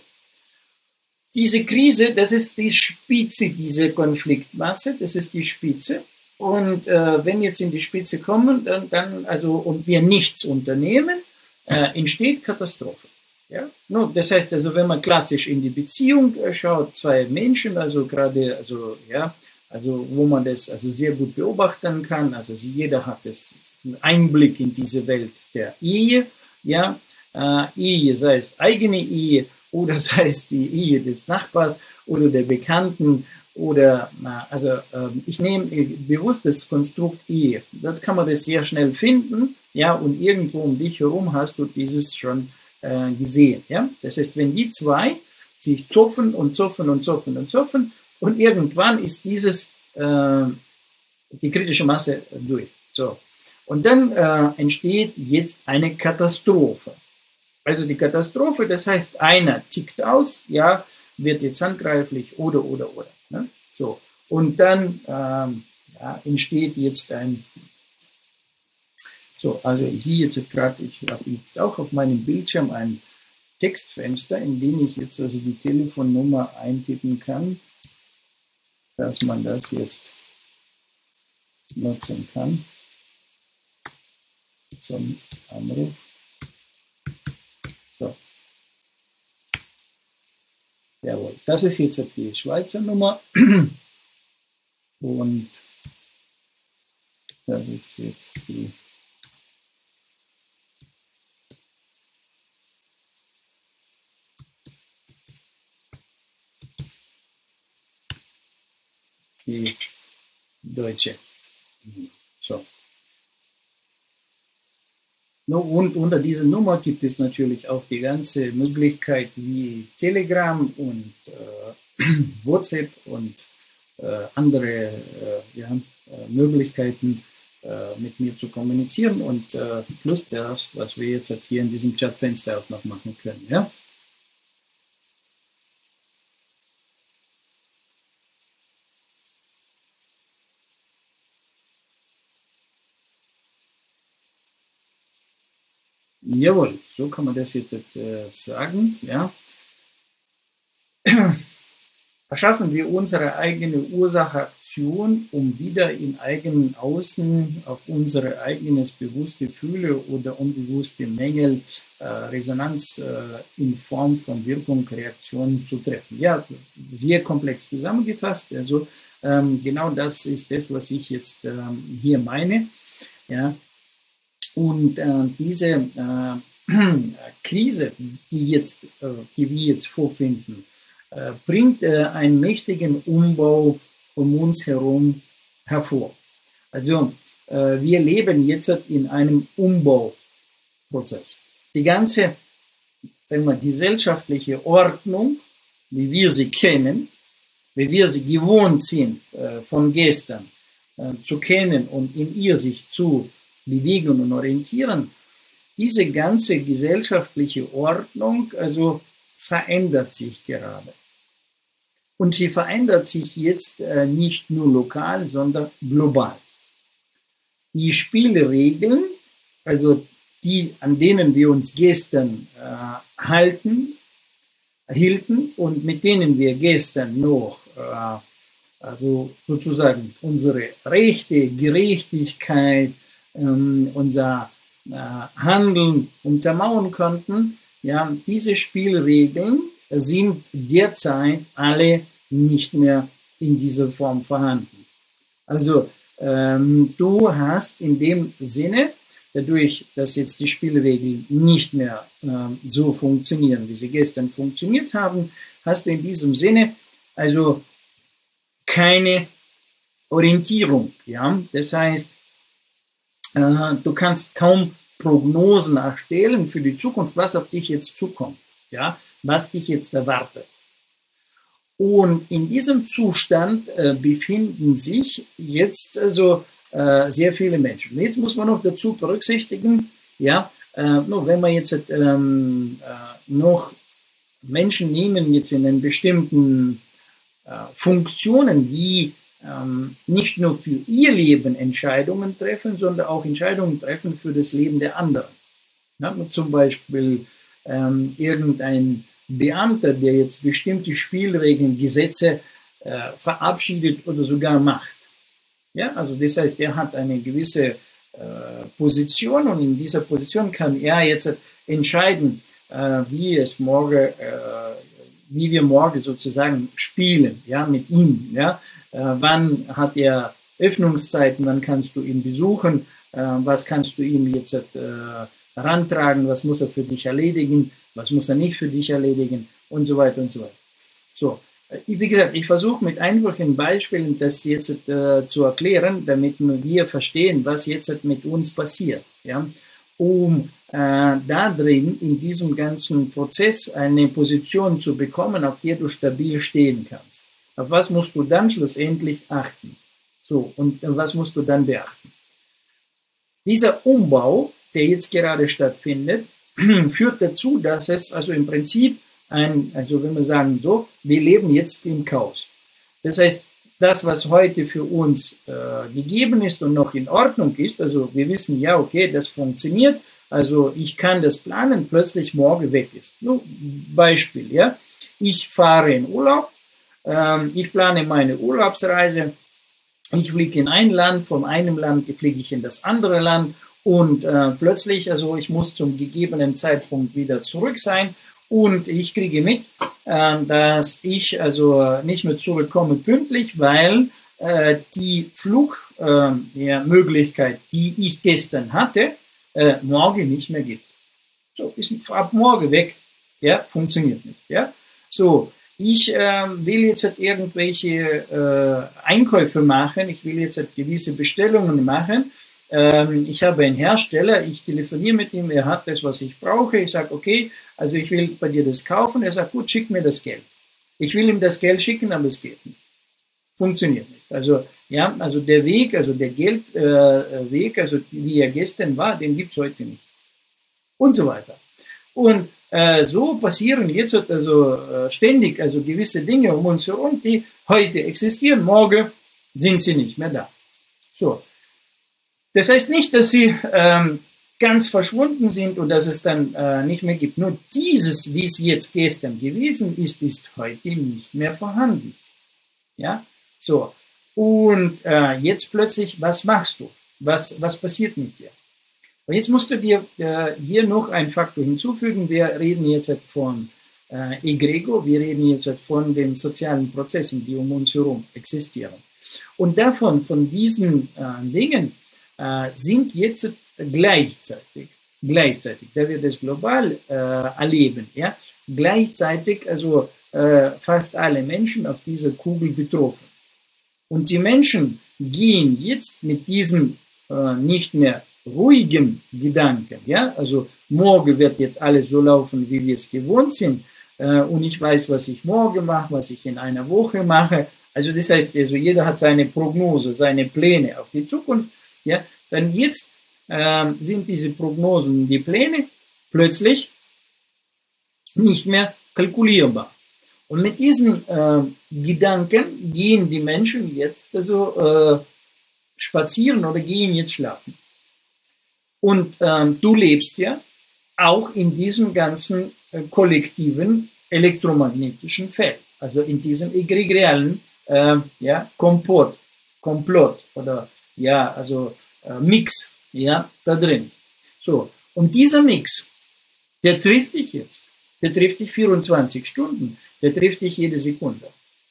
Diese Krise, das ist die Spitze dieser Konfliktmasse, das ist die Spitze. Und äh, wenn wir jetzt in die Spitze kommen, dann, dann also und wir nichts unternehmen, äh, entsteht Katastrophe. Ja? No, das heißt also, wenn man klassisch in die Beziehung äh, schaut, zwei Menschen, also gerade, also ja, also wo man das also sehr gut beobachten kann, also jeder hat das Einblick in diese Welt der Ehe, ja, äh, Ehe, sei es eigene Ehe oder sei es die Ehe des Nachbars oder der Bekannten oder, na, also äh, ich nehme bewusst das Konstrukt Ehe. Dort kann man das sehr schnell finden, ja, und irgendwo um dich herum hast du dieses schon äh, gesehen, ja. Das heißt, wenn die zwei sich zoffen und zoffen und zoffen und zoffen und irgendwann ist dieses, äh, die kritische Masse durch, so. Und dann äh, entsteht jetzt eine Katastrophe. Also die Katastrophe, das heißt, einer tickt aus, ja, wird jetzt handgreiflich oder, oder, oder. Ne? So. Und dann ähm, ja, entsteht jetzt ein, so, also ich sehe jetzt gerade, ich habe jetzt auch auf meinem Bildschirm ein Textfenster, in dem ich jetzt also die Telefonnummer eintippen kann, dass man das jetzt nutzen kann zum Anruf. So. Jawohl. Das ist jetzt die Schweizer Nummer. Und das ist jetzt die die deutsche. So. No, und unter dieser Nummer gibt es natürlich auch die ganze Möglichkeit wie Telegram und äh, WhatsApp und äh, andere äh, ja, äh, Möglichkeiten äh, mit mir zu kommunizieren und äh, plus das, was wir jetzt hier in diesem Chatfenster auch noch machen können. Ja? Jawohl, so kann man das jetzt äh, sagen. Ja. Erschaffen wir unsere eigene Ursache-Aktion, um wieder im eigenen Außen auf unsere eigenes bewusste Fühle oder unbewusste Mängel äh, Resonanz äh, in Form von Wirkung, Reaktion zu treffen. Ja, sehr komplex zusammengefasst. Also ähm, genau das ist das, was ich jetzt ähm, hier meine. Ja. Und äh, diese äh, Krise, die, jetzt, äh, die wir jetzt vorfinden, äh, bringt äh, einen mächtigen Umbau um uns herum hervor. Also äh, wir leben jetzt in einem Umbauprozess. Die ganze, sagen wir, gesellschaftliche Ordnung, wie wir sie kennen, wie wir sie gewohnt sind, äh, von gestern äh, zu kennen und in ihr sich zu bewegen und orientieren, diese ganze gesellschaftliche Ordnung also verändert sich gerade. Und sie verändert sich jetzt äh, nicht nur lokal, sondern global. Die Spielregeln, also die, an denen wir uns gestern äh, halten, hielten und mit denen wir gestern noch äh, also sozusagen unsere Rechte, Gerechtigkeit, ähm, unser äh, Handeln untermauern konnten, ja, diese Spielregeln sind derzeit alle nicht mehr in dieser Form vorhanden. Also ähm, du hast in dem Sinne, dadurch, dass jetzt die Spielregeln nicht mehr äh, so funktionieren, wie sie gestern funktioniert haben, hast du in diesem Sinne also keine Orientierung. Ja? Das heißt, äh, du kannst kaum Prognosen erstellen für die Zukunft, was auf dich jetzt zukommt, ja? Was dich jetzt erwartet. Und in diesem Zustand äh, befinden sich jetzt also äh, sehr viele Menschen. Jetzt muss man noch dazu berücksichtigen, ja, äh, no, wenn man jetzt ähm, äh, noch Menschen nehmen, jetzt in einen bestimmten äh, Funktionen, die ähm, nicht nur für ihr Leben Entscheidungen treffen, sondern auch Entscheidungen treffen für das Leben der anderen. Ja, zum Beispiel ähm, irgendein Beamter, der jetzt bestimmte Spielregeln, Gesetze äh, verabschiedet oder sogar macht. Ja, also das heißt, er hat eine gewisse äh, Position und in dieser Position kann er jetzt entscheiden, äh, wie es morgen, äh, wie wir morgen sozusagen spielen, ja, mit ihm. Ja, äh, wann hat er Öffnungszeiten, wann kannst du ihn besuchen, äh, was kannst du ihm jetzt äh, herantragen, was muss er für dich erledigen, was muss er nicht für dich erledigen und so weiter und so weiter. So, wie gesagt, ich versuche mit einfachen Beispielen das jetzt äh, zu erklären, damit wir verstehen, was jetzt mit uns passiert, ja, um äh, da drin in diesem ganzen Prozess eine Position zu bekommen, auf der du stabil stehen kannst. Auf was musst du dann schlussendlich achten? So, und äh, was musst du dann beachten? Dieser Umbau, der jetzt gerade stattfindet, führt dazu, dass es also im Prinzip ein, also wenn wir sagen so, wir leben jetzt im Chaos. Das heißt, das, was heute für uns äh, gegeben ist und noch in Ordnung ist, also wir wissen, ja, okay, das funktioniert, also ich kann das planen, plötzlich morgen weg ist. Nur Beispiel, ja, ich fahre in Urlaub, ähm, ich plane meine Urlaubsreise, ich fliege in ein Land, von einem Land fliege ich in das andere Land. Und äh, plötzlich, also ich muss zum gegebenen Zeitpunkt wieder zurück sein und ich kriege mit, äh, dass ich also nicht mehr zurückkomme pünktlich, weil äh, die Flugmöglichkeit, äh, die ich gestern hatte, äh, morgen nicht mehr gibt. So, ist ab morgen weg, ja, funktioniert nicht, ja. So, ich äh, will jetzt halt irgendwelche äh, Einkäufe machen, ich will jetzt halt gewisse Bestellungen machen. Ich habe einen Hersteller, ich telefoniere mit ihm, er hat das, was ich brauche. Ich sage, okay, also ich will bei dir das kaufen. Er sagt, gut, schick mir das Geld. Ich will ihm das Geld schicken, aber es geht nicht. Funktioniert nicht. Also, ja, also der Weg, also der Geldweg, äh, also wie er gestern war, den gibt's heute nicht. Und so weiter. Und äh, so passieren jetzt also äh, ständig also gewisse Dinge um uns herum, die heute existieren, morgen sind sie nicht mehr da. So. Das heißt nicht, dass sie ähm, ganz verschwunden sind und dass es dann äh, nicht mehr gibt. Nur dieses, wie es jetzt gestern gewesen ist, ist heute nicht mehr vorhanden. Ja, so. Und äh, jetzt plötzlich, was machst du? Was, was passiert mit dir? Und jetzt musst du dir äh, hier noch einen Faktor hinzufügen. Wir reden jetzt von äh, Egregor, wir reden jetzt von den sozialen Prozessen, die um uns herum existieren. Und davon, von diesen äh, Dingen, Uh, sind jetzt gleichzeitig, gleichzeitig, da wir das global äh, erleben, ja, gleichzeitig also äh, fast alle Menschen auf dieser Kugel betroffen. Und die Menschen gehen jetzt mit diesen äh, nicht mehr ruhigen Gedanken, ja, also morgen wird jetzt alles so laufen, wie wir es gewohnt sind, äh, und ich weiß, was ich morgen mache, was ich in einer Woche mache. Also das heißt, also jeder hat seine Prognose, seine Pläne auf die Zukunft. Ja, dann jetzt äh, sind diese Prognosen, die Pläne plötzlich nicht mehr kalkulierbar. Und mit diesen äh, Gedanken gehen die Menschen jetzt also äh, spazieren oder gehen jetzt schlafen. Und ähm, du lebst ja auch in diesem ganzen äh, kollektiven elektromagnetischen Feld, also in diesem egregialen äh, ja, Kompott, Komplott oder ja, also äh, Mix, ja, da drin. So, und dieser Mix, der trifft dich jetzt, der trifft dich vierundzwanzig Stunden, der trifft dich jede Sekunde.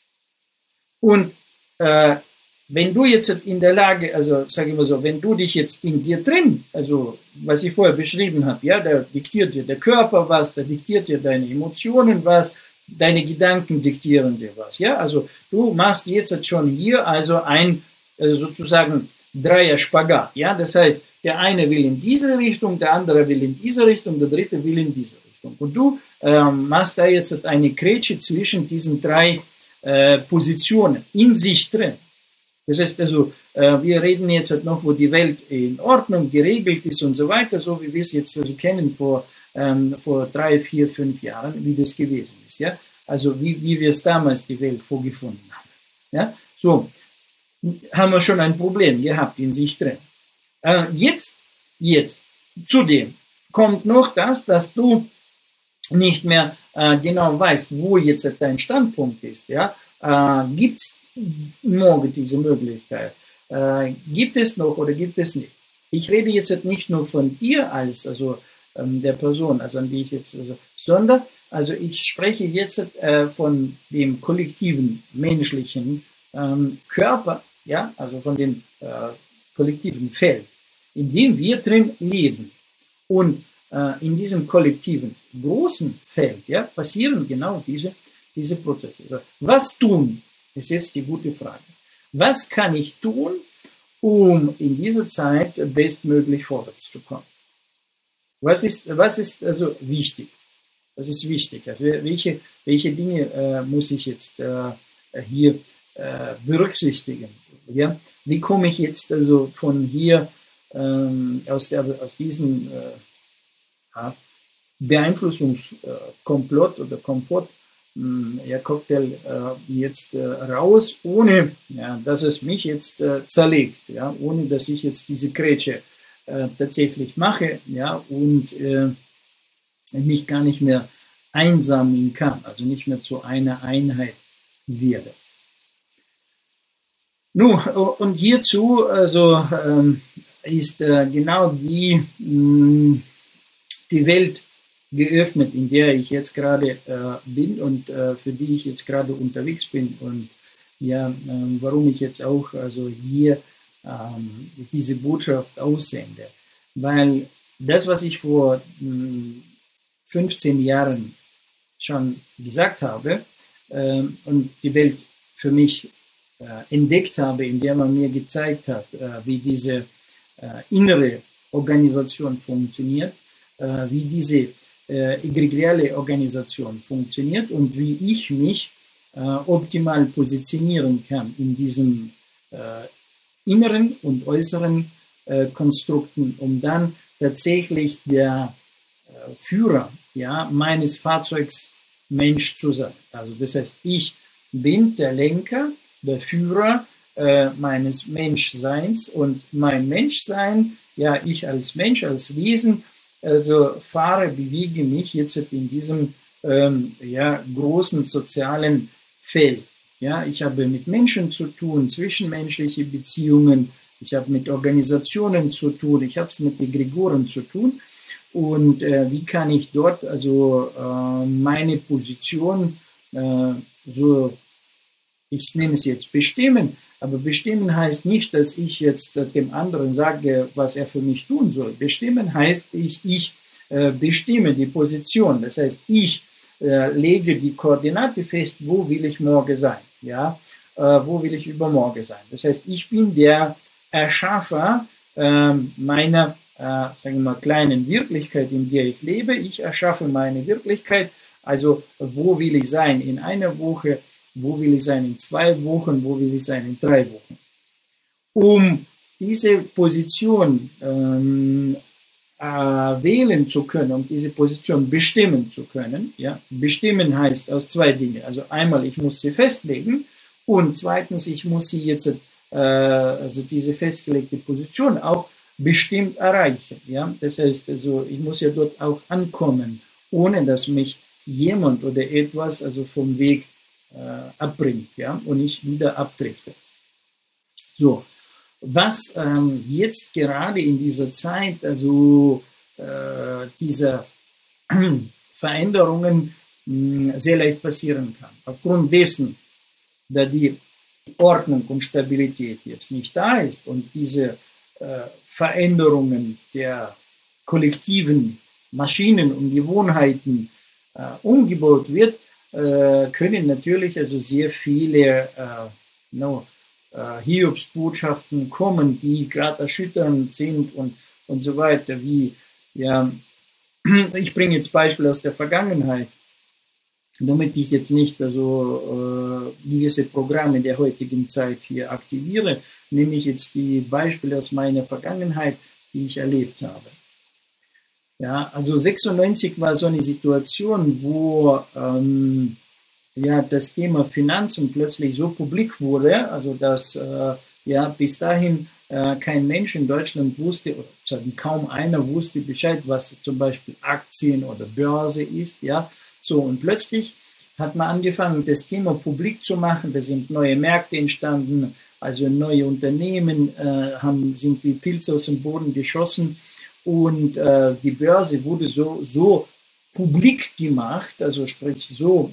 Und äh, wenn du jetzt in der Lage, also sage ich mal so, wenn du dich jetzt in dir drin, also was ich vorher beschrieben habe, ja, da diktiert dir der Körper was, da diktiert dir deine Emotionen was, deine Gedanken diktieren dir was, ja, also du machst jetzt schon hier also ein äh, sozusagen Dreier-Spagat, ja, das heißt, der eine will in diese Richtung, der andere will in diese Richtung, der dritte will in diese Richtung. Und du ähm, machst da jetzt eine Grätsche zwischen diesen drei äh, Positionen in sich drin. Das heißt also, äh, wir reden jetzt halt noch, wo die Welt in Ordnung, geregelt ist und so weiter, so wie wir es jetzt also kennen vor, ähm, vor drei, vier, fünf Jahren, wie das gewesen ist, ja. Also, wie, wie wir es damals die Welt vorgefunden haben, ja. So, haben wir schon ein Problem gehabt in sich drin. Äh, jetzt, jetzt, zudem kommt noch das, dass du nicht mehr äh, genau weißt, wo jetzt dein Standpunkt ist, ja. Äh, gibt's morgen diese Möglichkeit? Äh, gibt es noch oder gibt es nicht? Ich rede jetzt nicht nur von dir als, also ähm, der Person, also an die ich jetzt, also, sondern, also ich spreche jetzt äh, von dem kollektiven menschlichen ähm, Körper, ja, also von dem äh, kollektiven Feld, in dem wir drin leben. Und äh, in diesem kollektiven großen Feld, ja, passieren genau diese, diese Prozesse. Also, was tun? Ist jetzt die gute Frage. Was kann ich tun, um in dieser Zeit bestmöglich vorwärts zu kommen? Was ist, was ist also wichtig? Was ist wichtig? Also welche, welche Dinge äh, muss ich jetzt äh, hier äh, berücksichtigen? Ja? Wie komme ich jetzt also von hier ähm, aus, der, aus diesem äh, Beeinflussungskomplott oder Kompott, ja, Cocktail äh, jetzt äh, raus, ohne ja, dass es mich jetzt äh, zerlegt, ja, ohne dass ich jetzt diese Grätsche äh, tatsächlich mache, ja, und äh, mich gar nicht mehr einsammeln kann, also nicht mehr zu einer Einheit werde. Nun, und hierzu also ähm, ist äh, genau die mh, die Welt geöffnet, in der ich jetzt gerade äh, bin und äh, für die ich jetzt gerade unterwegs bin und ja, äh, warum ich jetzt auch also hier ähm, diese Botschaft aussende. Weil das, was ich vor mh, fünfzehn Jahren schon gesagt habe äh, und die Welt für mich äh, entdeckt habe, in der man mir gezeigt hat, äh, wie diese äh, innere Organisation funktioniert, äh, wie diese äh, egregiale Organisation funktioniert und wie ich mich äh, optimal positionieren kann in diesem äh, inneren und äußeren äh, Konstrukten, um dann tatsächlich der äh, Führer ja, meines Fahrzeugs Mensch zu sein. Also das heißt, ich bin der Lenker, der Führer äh, meines Menschseins und mein Menschsein, ja, ich als Mensch, als Wesen, also fahre, bewege mich jetzt in diesem ähm, ja, großen sozialen Feld. Ja, ich habe mit Menschen zu tun, zwischenmenschliche Beziehungen, ich habe mit Organisationen zu tun, ich habe es mit Egregoren zu tun. Und äh, wie kann ich dort also äh, meine Position äh, so, ich nenne es jetzt bestimmen, aber bestimmen heißt nicht, dass ich jetzt äh, dem anderen sage, was er für mich tun soll. Bestimmen heißt, ich, ich äh, bestimme die Position. Das heißt, ich äh, lege die Koordinate fest, wo will ich morgen sein, ja, äh, wo will ich übermorgen sein. Das heißt, ich bin der Erschaffer äh, meiner Äh, sagen wir mal, kleinen Wirklichkeit, in der ich lebe. Ich erschaffe meine Wirklichkeit. Also, wo will ich sein in einer Woche? Wo will ich sein in zwei Wochen? Wo will ich sein in drei Wochen? Um diese Position ähm, äh, wählen zu können, um diese Position bestimmen zu können, ja, bestimmen heißt aus zwei Dingen. Also einmal, ich muss sie festlegen und zweitens, ich muss sie jetzt, äh, also diese festgelegte Position auch bestimmt erreichen. Ja? Das heißt, also ich muss ja dort auch ankommen, ohne dass mich jemand oder etwas also vom Weg äh, abbringt, ja, und ich wieder abdrifte. So, was ähm, jetzt gerade in dieser Zeit, also äh, dieser Veränderungen mh, sehr leicht passieren kann. Aufgrund dessen, da die Ordnung und Stabilität jetzt nicht da ist und diese äh, Veränderungen der kollektiven Maschinen und Gewohnheiten äh, umgebaut wird, äh, können natürlich also sehr viele äh, no, äh, Hiobsbotschaften kommen, die gerade erschütternd sind und, und so weiter, wie, ja, ich bringe jetzt Beispiele aus der Vergangenheit, damit ich jetzt nicht also äh, gewisse Programme der heutigen Zeit hier aktiviere, nehme ich jetzt die Beispiele aus meiner Vergangenheit, die ich erlebt habe. Ja, also sechsundneunzig war so eine Situation, wo ähm, ja das Thema Finanzen plötzlich so publik wurde, also dass äh, ja bis dahin äh, kein Mensch in Deutschland wusste, oder kaum einer wusste Bescheid, was zum Beispiel Aktien oder Börse ist, ja. So, und plötzlich hat man angefangen, das Thema publik zu machen. Da sind neue Märkte entstanden, also neue Unternehmen äh, haben, sind wie Pilze aus dem Boden geschossen. Und äh, die Börse wurde so, so publik gemacht, also sprich so,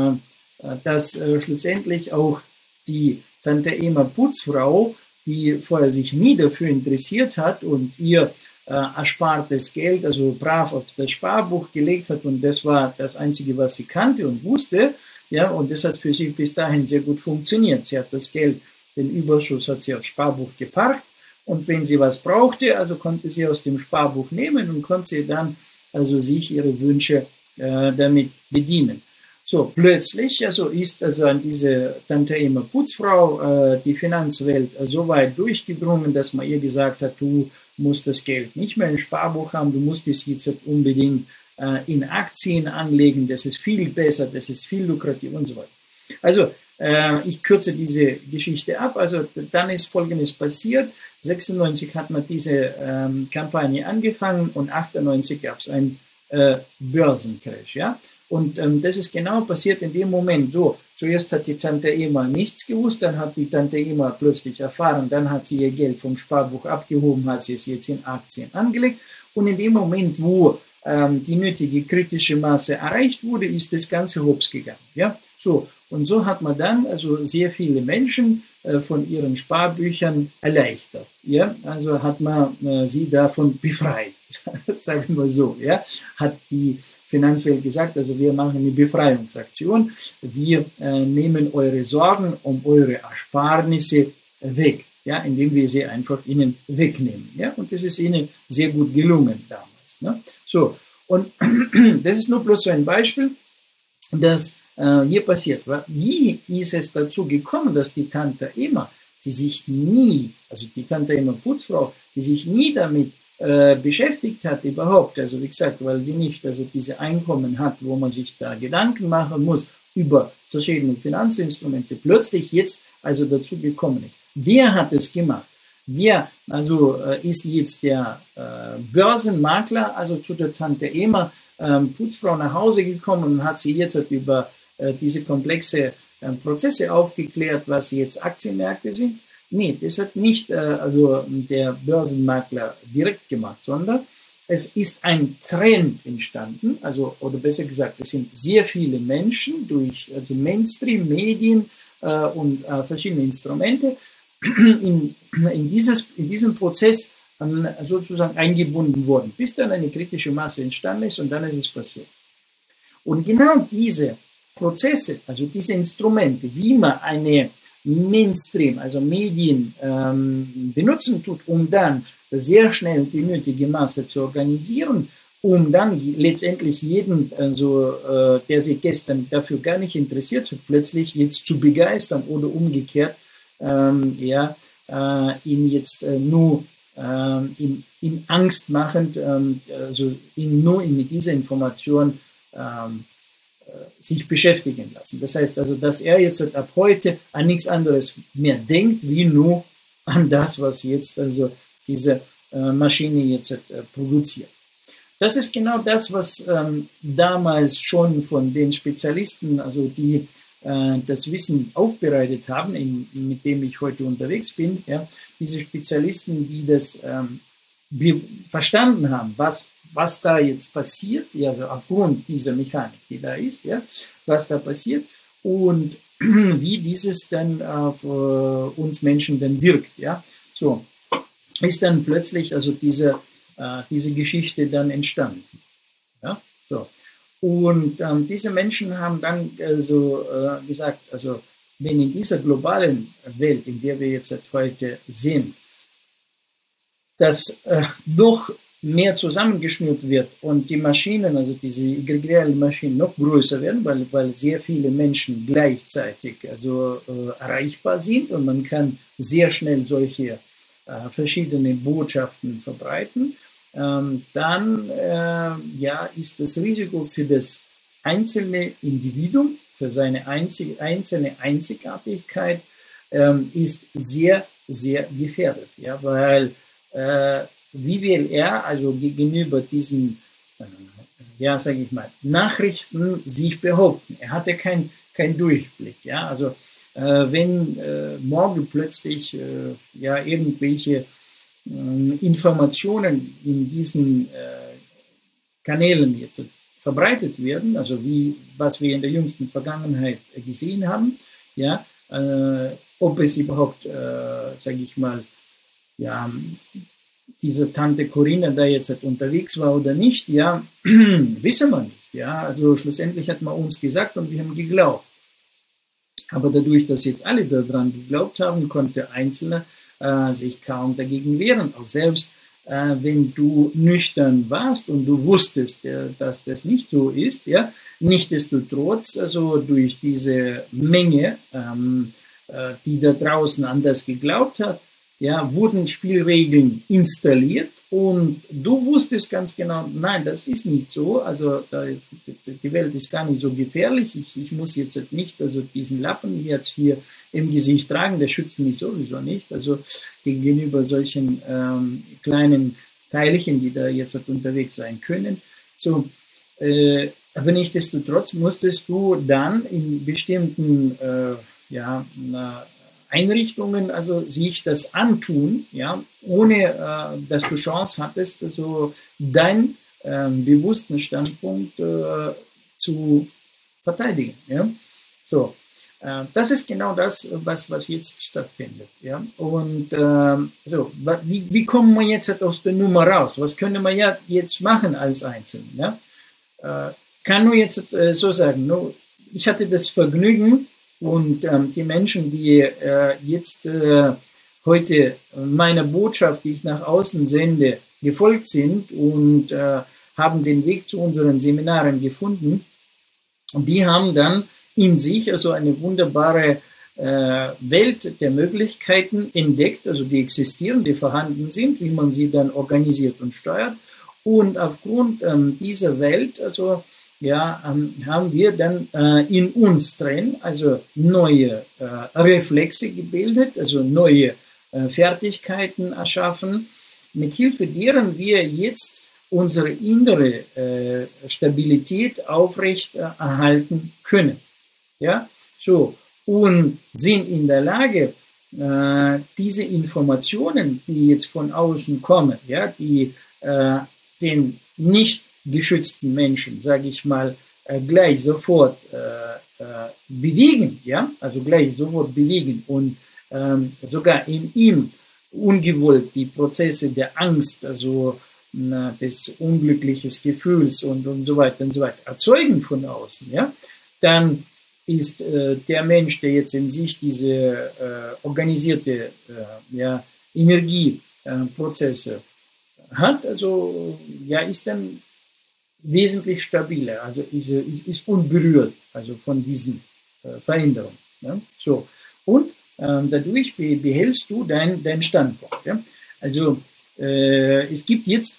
äh, dass äh, schlussendlich auch die Tante Emma Putzfrau, die vorher sich nie dafür interessiert hat und ihr äh, erspartes Geld also brav auf das Sparbuch gelegt hat, und das war das Einzige, was sie kannte und wusste, ja, und das hat für sie bis dahin sehr gut funktioniert. Sie hat das Geld, den Überschuss hat sie aufs Sparbuch geparkt, und wenn sie was brauchte, also konnte sie aus dem Sparbuch nehmen und konnte sie dann also sich ihre Wünsche äh, damit bedienen. So, plötzlich also ist also an diese Tante Emma Putzfrau äh, die Finanzwelt äh, so weit durchgedrungen, dass man ihr gesagt hat, du musst das Geld nicht mehr im Sparbuch haben, du musst es jetzt unbedingt äh, in Aktien anlegen, das ist viel besser, das ist viel lukrativer und so weiter. Also, äh, ich kürze diese Geschichte ab, also dann ist Folgendes passiert. sechsundneunzig hat man diese ähm, Kampagne angefangen und achtundneunzig gab es einen äh, Börsencrash, ja. Und ähm, das ist genau passiert in dem Moment so. Zuerst hat die Tante Emma nichts gewusst, dann hat die Tante Emma plötzlich erfahren, dann hat sie ihr Geld vom Sparbuch abgehoben, hat sie es jetzt in Aktien angelegt. Und in dem Moment, wo ähm, die nötige kritische Masse erreicht wurde, ist das Ganze hops gegangen. Ja? So. Und so hat man dann also sehr viele Menschen äh, von ihren Sparbüchern erleichtert. Ja? Also hat man äh, sie davon befreit, sagen wir so. Ja? Hat die Finanzwelt gesagt, also wir machen eine Befreiungsaktion, wir äh, nehmen eure Sorgen um eure Ersparnisse weg, ja, indem wir sie einfach ihnen wegnehmen. Ja? Und das ist ihnen sehr gut gelungen damals. Ne? So, und das ist nur bloß so ein Beispiel, das äh, hier passiert war. Wie ist es dazu gekommen, dass die Tante Emma, die sich nie, also die Tante Emma Putzfrau, die sich nie damit äh, beschäftigt hat überhaupt, also wie gesagt, weil sie nicht also diese Einkommen hat, wo man sich da Gedanken machen muss über verschiedene Finanzinstrumente, plötzlich jetzt also dazu gekommen ist. Wer hat es gemacht? Wer also äh, ist jetzt der äh, Börsenmakler, also zu der Tante Emma ähm, Putzfrau nach Hause gekommen und hat sie jetzt halt über äh, diese komplexe äh, Prozesse aufgeklärt, was jetzt Aktienmärkte sind? Nee, das hat nicht äh, also der Börsenmakler direkt gemacht, sondern es ist ein Trend entstanden, also oder besser gesagt, es sind sehr viele Menschen durch also Mainstream-Medien äh, und äh, verschiedene Instrumente in, in, dieses, in diesen Prozess ähm, sozusagen eingebunden worden, bis dann eine kritische Masse entstanden ist und dann ist es passiert. Und genau diese Prozesse, also diese Instrumente, wie man eine Mainstream, also Medien ähm, benutzen tut, um dann sehr schnell die nötige Masse zu organisieren, um dann letztendlich jeden, also, äh, der sich gestern dafür gar nicht interessiert hat, plötzlich jetzt zu begeistern oder umgekehrt, ähm, ja, äh, ihn jetzt äh, nur äh, in, in Angst machend, ähm, also ihn nur mit dieser Information ähm, sich beschäftigen lassen. Das heißt also, dass er jetzt ab heute an nichts anderes mehr denkt, wie nur an das, was jetzt also diese äh, Maschine jetzt äh, produziert. Das ist genau das, was ähm, damals schon von den Spezialisten, also die äh, das Wissen aufbereitet haben, in, mit dem ich heute unterwegs bin, ja, diese Spezialisten, die das ähm, verstanden haben, was, was da jetzt passiert, ja, also aufgrund dieser Mechanik, die da ist, ja, was da passiert und wie dieses dann auf äh, uns Menschen dann wirkt, ja, so ist dann plötzlich also diese äh, diese Geschichte dann entstanden, ja, so und ähm, diese Menschen haben dann also äh, gesagt, also wenn in dieser globalen Welt, in der wir jetzt seit heute sind, dass äh, noch mehr zusammengeschnürt wird und die Maschinen, also diese egregialen Maschinen noch größer werden, weil, weil sehr viele Menschen gleichzeitig also, äh, erreichbar sind und man kann sehr schnell solche äh, verschiedene Botschaften verbreiten, ähm, dann äh, ja, ist das Risiko für das einzelne Individuum, für seine einzig, einzelne Einzigartigkeit, ähm, ist sehr, sehr gefährdet, ja, weil äh, wie will er also gegenüber diesen, äh, ja, sage ich mal, Nachrichten sich behaupten? Er hatte keinen kein Durchblick, ja, also äh, wenn äh, morgen plötzlich äh, ja irgendwelche äh, Informationen in diesen äh, Kanälen jetzt verbreitet werden, also wie was wir in der jüngsten Vergangenheit gesehen haben, ja, äh, ob es überhaupt, äh, sage ich mal, ja, diese Tante Corinna da jetzt halt unterwegs war oder nicht, ja, wissen wir nicht, ja, also schlussendlich hat man uns gesagt und wir haben geglaubt. Aber dadurch, dass jetzt alle daran geglaubt haben, konnte Einzelne äh, sich kaum dagegen wehren, auch selbst äh, wenn du nüchtern warst und du wusstest, äh, dass das nicht so ist, ja, nichtsdestotrotz, also durch diese Menge, ähm, äh, die da draußen anders geglaubt hat, ja, wurden Spielregeln installiert und du wusstest ganz genau, nein, das ist nicht so, also da, die Welt ist gar nicht so gefährlich, ich, ich muss jetzt nicht also diesen Lappen jetzt hier im Gesicht tragen, der schützt mich sowieso nicht, also gegenüber solchen ähm, kleinen Teilchen, die da jetzt unterwegs sein können. So, äh, aber nichtsdestotrotz musstest du dann in bestimmten äh, ja, na, Einrichtungen, also sich das antun, ja, ohne äh, dass du Chance hattest, also deinen äh, bewussten Standpunkt äh, zu verteidigen. Ja. So, äh, das ist genau das, was, was jetzt stattfindet. Ja. Und äh, so, wie, wie kommen wir jetzt aus der Nummer raus? Was können wir ja jetzt machen als Einzelne? Ja? Äh, kann nur jetzt äh, so sagen, no, ich hatte das Vergnügen, und ähm, die Menschen, die äh, jetzt äh, heute meiner Botschaft, die ich nach außen sende, gefolgt sind und äh, haben den Weg zu unseren Seminaren gefunden, und die haben dann in sich also eine wunderbare äh, Welt der Möglichkeiten entdeckt, also die existieren, die vorhanden sind, wie man sie dann organisiert und steuert. Und aufgrund ähm, dieser Welt, also ja, ähm, haben wir dann äh, in uns drin also neue äh, Reflexe gebildet, also neue äh, Fertigkeiten erschaffen, mit Hilfe deren wir jetzt unsere innere äh, Stabilität aufrecht äh, erhalten können. Ja, so, und sind in der Lage, äh, diese Informationen, die jetzt von außen kommen, ja, die äh, den nicht geschützten Menschen, sage ich mal, äh, gleich sofort äh, äh, bewegen, ja, also gleich sofort bewegen und ähm, sogar in ihm ungewollt die Prozesse der Angst, also na, des unglücklichen Gefühls und, und so weiter und so weiter erzeugen von außen, ja, dann ist äh, der Mensch, der jetzt in sich diese äh, organisierte äh, ja, Energieprozesse äh, hat, also ja, ist dann wesentlich stabiler, also ist, ist, ist unberührt, also von diesen äh, Veränderungen. Ja? So. Und ähm, dadurch be behältst du deinen dein Standpunkt. Ja? Also äh, es gibt jetzt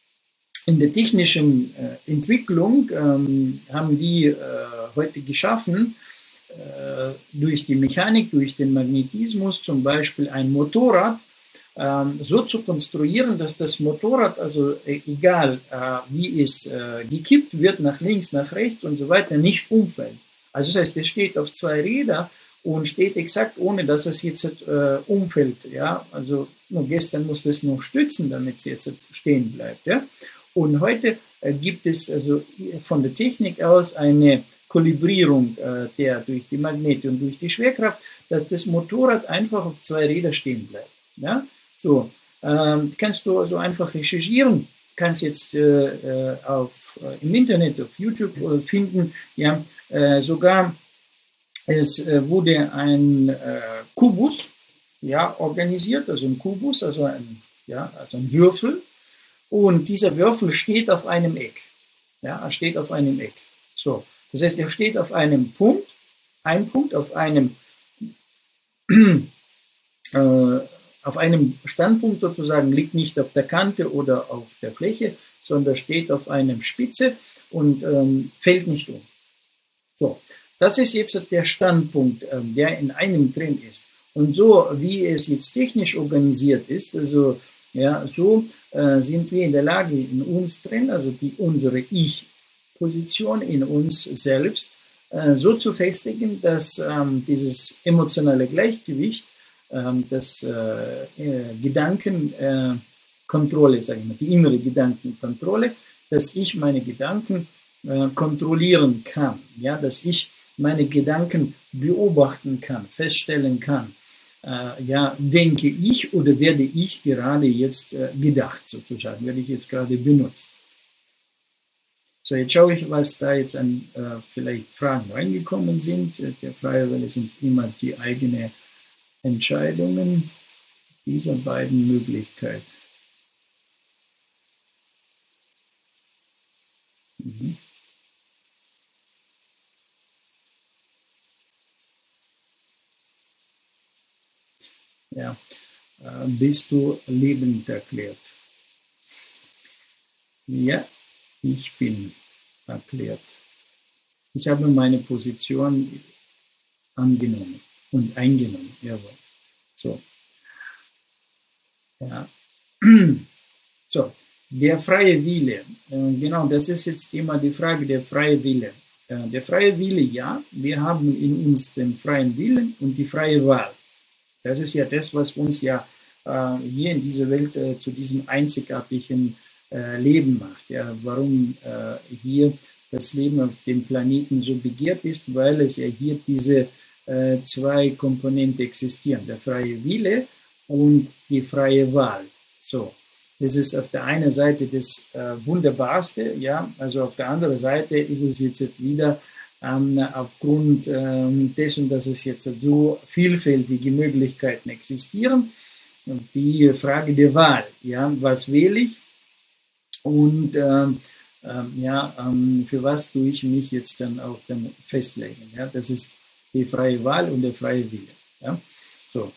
in der technischen äh, Entwicklung, ähm, haben die äh, heute geschaffen, äh, durch die Mechanik, durch den Magnetismus zum Beispiel ein Motorrad, ähm, so zu konstruieren, dass das Motorrad, also äh, egal äh, wie es äh, gekippt wird, nach links, nach rechts und so weiter, nicht umfällt. Also das heißt, es steht auf zwei Räder und steht exakt, ohne dass es jetzt äh, umfällt. Ja? Also nur gestern musste es noch stützen, damit es jetzt stehen bleibt. Ja? Und heute äh, gibt es also von der Technik aus eine Kalibrierung äh, der durch die Magnete und durch die Schwerkraft, dass das Motorrad einfach auf zwei Räder stehen bleibt. Ja? So, ähm, kannst du also einfach recherchieren, kannst jetzt äh, auf, äh, im Internet, auf YouTube äh, finden, ja, äh, sogar es äh, wurde ein äh, Kubus, ja, organisiert, also ein Kubus, also ein, ja, also ein Würfel, und dieser Würfel steht auf einem Eck, ja, er steht auf einem Eck, so, das heißt, er steht auf einem Punkt, ein Punkt auf einem äh, auf einem Standpunkt sozusagen, liegt nicht auf der Kante oder auf der Fläche, sondern steht auf einem Spitze und ähm, fällt nicht um. So, das ist jetzt der Standpunkt, ähm, der in einem drin ist. Und so, wie es jetzt technisch organisiert ist, also ja, so äh, sind wir in der Lage, in uns drin, also die, unsere Ich-Position in uns selbst, äh, so zu festigen, dass ähm, dieses emotionale Gleichgewicht, das äh, äh, Gedankenkontrolle, äh, sage ich mal, die innere Gedankenkontrolle, dass ich meine Gedanken äh, kontrollieren kann, ja, dass ich meine Gedanken beobachten kann, feststellen kann, äh, ja, denke ich oder werde ich gerade jetzt äh, gedacht, sozusagen, werde ich jetzt gerade benutzt. So, jetzt schaue ich, was da jetzt an äh, vielleicht Fragen reingekommen sind. Der freie Wille sind immer die eigene Entscheidungen dieser beiden Möglichkeiten. Mhm. Ja, äh, bist du lebend erklärt? Ja, ich bin erklärt. Ich habe meine Position angenommen und eingenommen, jawohl. So. Ja. So, der freie Wille, äh, genau, das ist jetzt immer die Frage, der freie Wille. Äh, der freie Wille, ja, wir haben in uns den freien Willen und die freie Wahl. Das ist ja das, was uns ja äh, hier in dieser Welt äh, zu diesem einzigartigen äh, Leben macht. Ja, warum äh, hier das Leben auf dem Planeten so begehrt ist, weil es ja hier diese äh, zwei Komponenten existieren, der freie Wille und die freie Wahl. So, das ist auf der einen Seite das äh, Wunderbarste, ja, also auf der anderen Seite ist es jetzt wieder ähm, aufgrund ähm, dessen, dass es jetzt so vielfältige Möglichkeiten existieren, die Frage der Wahl, ja, was wähle ich und ähm, ähm, ja, ähm, für was tue ich mich jetzt dann auch dann festlegen, ja, das ist die freie Wahl und der freie Wille, ja, so.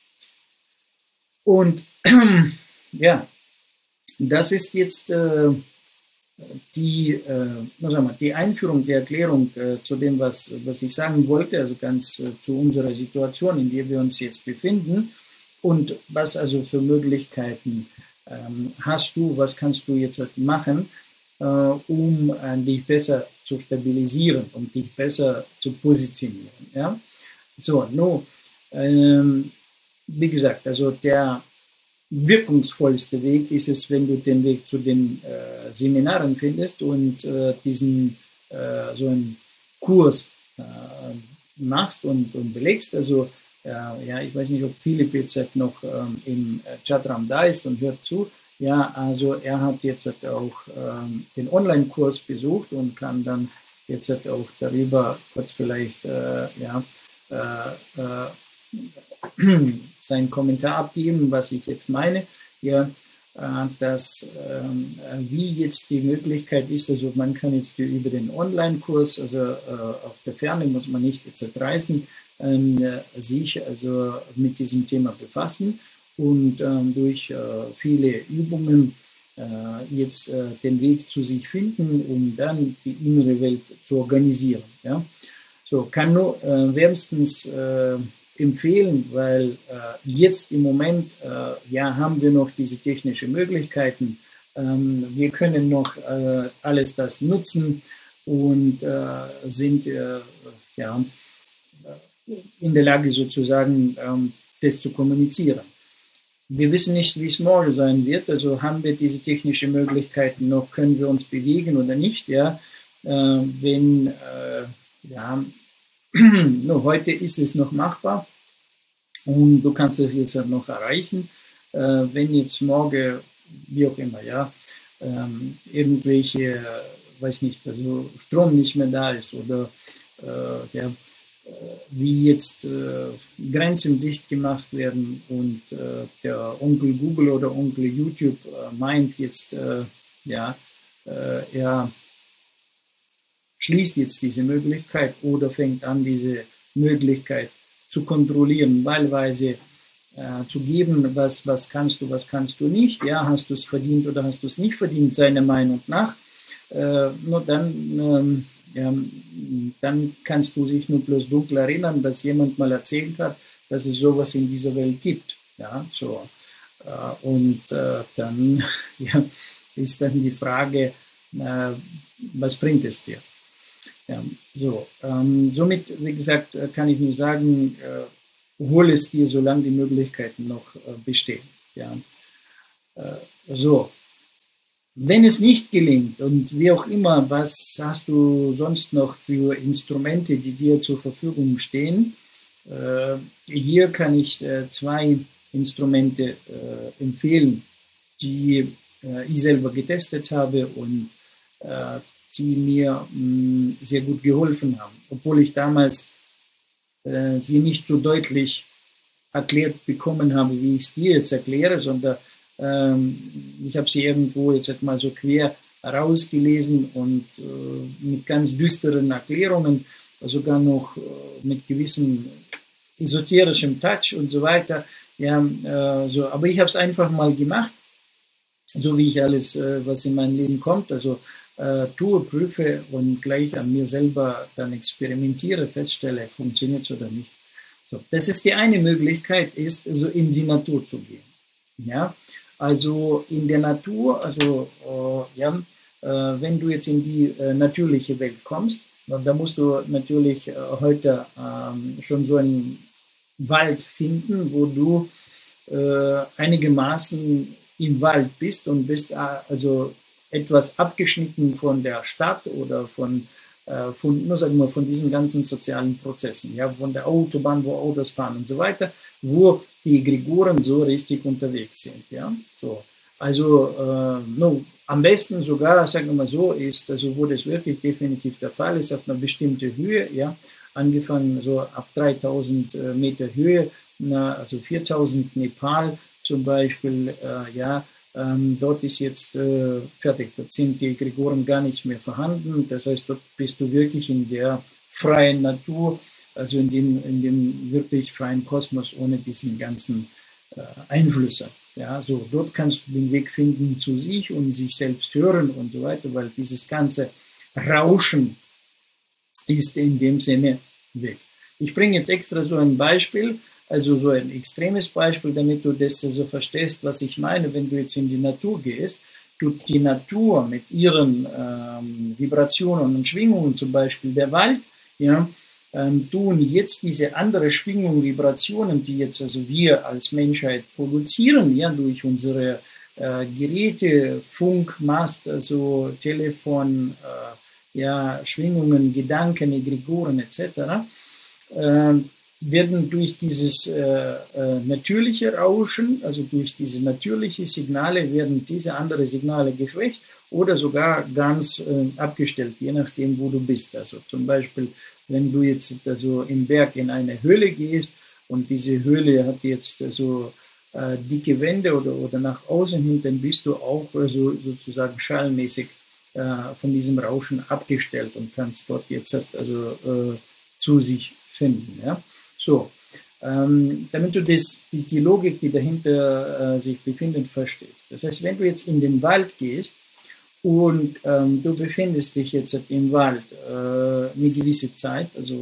Und ja, das ist jetzt äh, die, äh, sagen wir, die Einführung, die Erklärung äh, zu dem, was, was ich sagen wollte, also ganz äh, zu unserer Situation, in der wir uns jetzt befinden und was also für Möglichkeiten ähm, hast du, was kannst du jetzt machen, äh, um äh, dich besser zu stabilisieren, um dich besser zu positionieren. Ja? So, nun, ähm, wie gesagt, also der wirkungsvollste Weg ist es, wenn du den Weg zu den äh, Seminaren findest und äh, diesen äh, so einen Kurs äh, machst und, und belegst. Also äh, ja, ich weiß nicht, ob Philipp jetzt noch ähm, im Chatraum da ist und hört zu. Ja, also er hat jetzt auch ähm, den Online-Kurs besucht und kann dann jetzt auch darüber kurz vielleicht äh, ja äh, äh, seinen Kommentar abgeben, was ich jetzt meine, ja, dass äh, wie jetzt die Möglichkeit ist, also man kann jetzt über den Online-Kurs, also äh, auf der Ferne muss man nicht jetzt reisen, äh, sich also mit diesem Thema befassen und äh, durch äh, viele Übungen äh, jetzt äh, den Weg zu sich finden, um dann die innere Welt zu organisieren. Ja. So, kann nur äh, wärmstens äh, empfehlen, weil äh, jetzt im Moment äh, ja, haben wir noch diese technischen Möglichkeiten. Ähm, wir können noch äh, alles das nutzen und äh, sind äh, ja, in der Lage sozusagen, ähm, das zu kommunizieren. Wir wissen nicht, wie es morgen sein wird, also haben wir diese technischen Möglichkeiten noch, können wir uns bewegen oder nicht, ja. Äh, wenn, äh, ja, nur heute ist es noch machbar und du kannst es jetzt noch erreichen. Äh, wenn jetzt morgen, wie auch immer, ja, ähm, irgendwelche, weiß nicht, also Strom nicht mehr da ist oder äh, ja, wie jetzt äh, Grenzen dicht gemacht werden und äh, der Onkel Google oder Onkel YouTube äh, meint jetzt, äh, ja, äh, er schließt jetzt diese Möglichkeit oder fängt an, diese Möglichkeit zu kontrollieren, wahlweise äh, zu geben, was, was kannst du, was kannst du nicht, ja, hast du es verdient oder hast du es nicht verdient, seiner Meinung nach, äh, nur dann ähm, Ja, dann kannst du dich nur bloß dunkel erinnern, dass jemand mal erzählt hat, dass es sowas in dieser Welt gibt. Ja, so. Und äh, dann ja, ist dann die Frage, äh, was bringt es dir? Ja, so. Ähm, somit, wie gesagt, kann ich nur sagen, äh, hol es dir, solange die Möglichkeiten noch äh, bestehen. Ja. Äh, so. Wenn es nicht gelingt und wie auch immer, was hast du sonst noch für Instrumente, die dir zur Verfügung stehen? Äh, hier kann ich äh, zwei Instrumente äh, empfehlen, die äh, ich selber getestet habe und äh, die mir mh, sehr gut geholfen haben, obwohl ich damals äh, sie nicht so deutlich erklärt bekommen habe, wie ich es dir jetzt erkläre, sondern ich habe sie irgendwo jetzt mal so quer rausgelesen und äh, mit ganz düsteren Erklärungen, sogar noch äh, mit gewissem esoterischem Touch und so weiter. Ja, äh, so. Aber ich habe es einfach mal gemacht, so wie ich alles, äh, was in mein Leben kommt, also äh, tue, prüfe und gleich an mir selber dann experimentiere, feststelle, funktioniert es oder nicht. So, das ist die eine Möglichkeit, ist also in die Natur zu gehen. Ja, also in der Natur, also äh, ja, äh, wenn du jetzt in die äh, natürliche Welt kommst, da musst du natürlich äh, heute äh, schon so einen Wald finden, wo du äh, einigermaßen im Wald bist und bist äh, also etwas abgeschnitten von der Stadt oder von von, nur sagen wir, von diesen ganzen sozialen Prozessen, ja, von der Autobahn, wo Autos fahren und so weiter, wo die Egregoren so richtig unterwegs sind, ja, so. Also, äh, no, am besten sogar, sagen wir mal so, ist, also wo das wirklich definitiv der Fall ist, auf einer bestimmten Höhe, ja, angefangen so ab dreitausend äh, Meter Höhe, na, also viertausend Nepal zum Beispiel, äh, ja, Ähm, dort ist jetzt äh, fertig, dort sind die Egregoren gar nicht mehr vorhanden, das heißt, dort bist du wirklich in der freien Natur, also in dem, in dem wirklich freien Kosmos ohne diesen ganzen äh, Einflüsse. Ja, so, dort kannst du den Weg finden zu sich und sich selbst hören und so weiter, weil dieses ganze Rauschen ist in dem Sinne weg. Ich bringe jetzt extra so ein Beispiel, also so ein extremes Beispiel, damit du das so verstehst, was ich meine, wenn du jetzt in die Natur gehst. Du, die Natur mit ihren ähm, Vibrationen und Schwingungen, zum Beispiel der Wald, ja, ähm, tun jetzt diese andere Schwingungen, Vibrationen, die jetzt also wir als Menschheit produzieren, ja, durch unsere äh, Geräte, Funk, Mast, also Telefon, äh, ja, Schwingungen, Gedanken, Egregoren et cetera, äh, werden durch dieses äh, äh, natürliche Rauschen, also durch diese natürlichen Signale, werden diese anderen Signale geschwächt oder sogar ganz äh, abgestellt, je nachdem, wo du bist. Also zum Beispiel, wenn du jetzt also im Berg in eine Höhle gehst und diese Höhle hat jetzt also äh, dicke Wände oder, oder nach außen hin, dann bist du auch also sozusagen schallmäßig äh, von diesem Rauschen abgestellt und kannst dort jetzt also äh, zu sich finden, ja. So, ähm, damit du das, die, die Logik, die dahinter äh, sich befindet, verstehst. Das heißt, wenn du jetzt in den Wald gehst und ähm, du befindest dich jetzt im Wald äh, eine gewisse Zeit, also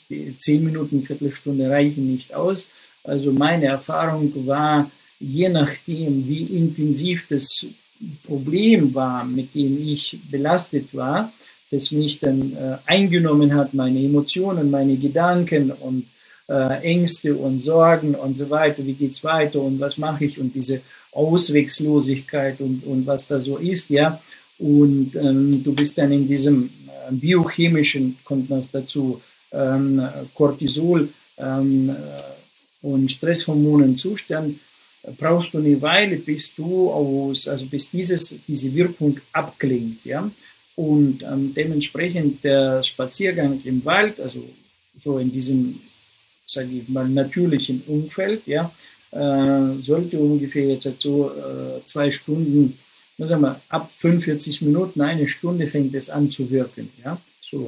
zehn Minuten, Viertelstunde reichen nicht aus. Also meine Erfahrung war, je nachdem, wie intensiv das Problem war, mit dem ich belastet war, das mich dann äh, eingenommen hat, meine Emotionen, meine Gedanken und äh, Ängste und Sorgen und so weiter, wie geht's weiter und was mache ich und diese Ausweglosigkeit und, und was da so ist, ja. Und ähm, du bist dann in diesem äh, biochemischen, kommt noch dazu, ähm, Cortisol ähm, und Stresshormonen Zustand, brauchst du eine Weile, bis du aus, also bis dieses, diese Wirkung abklingt, ja. Und ähm, dementsprechend der Spaziergang im Wald, also so in diesem, sage ich mal, natürlichen Umfeld, ja, äh, sollte ungefähr jetzt so äh, zwei Stunden, sagen wir, ab fünfundvierzig Minuten, eine Stunde fängt es an zu wirken, ja. So,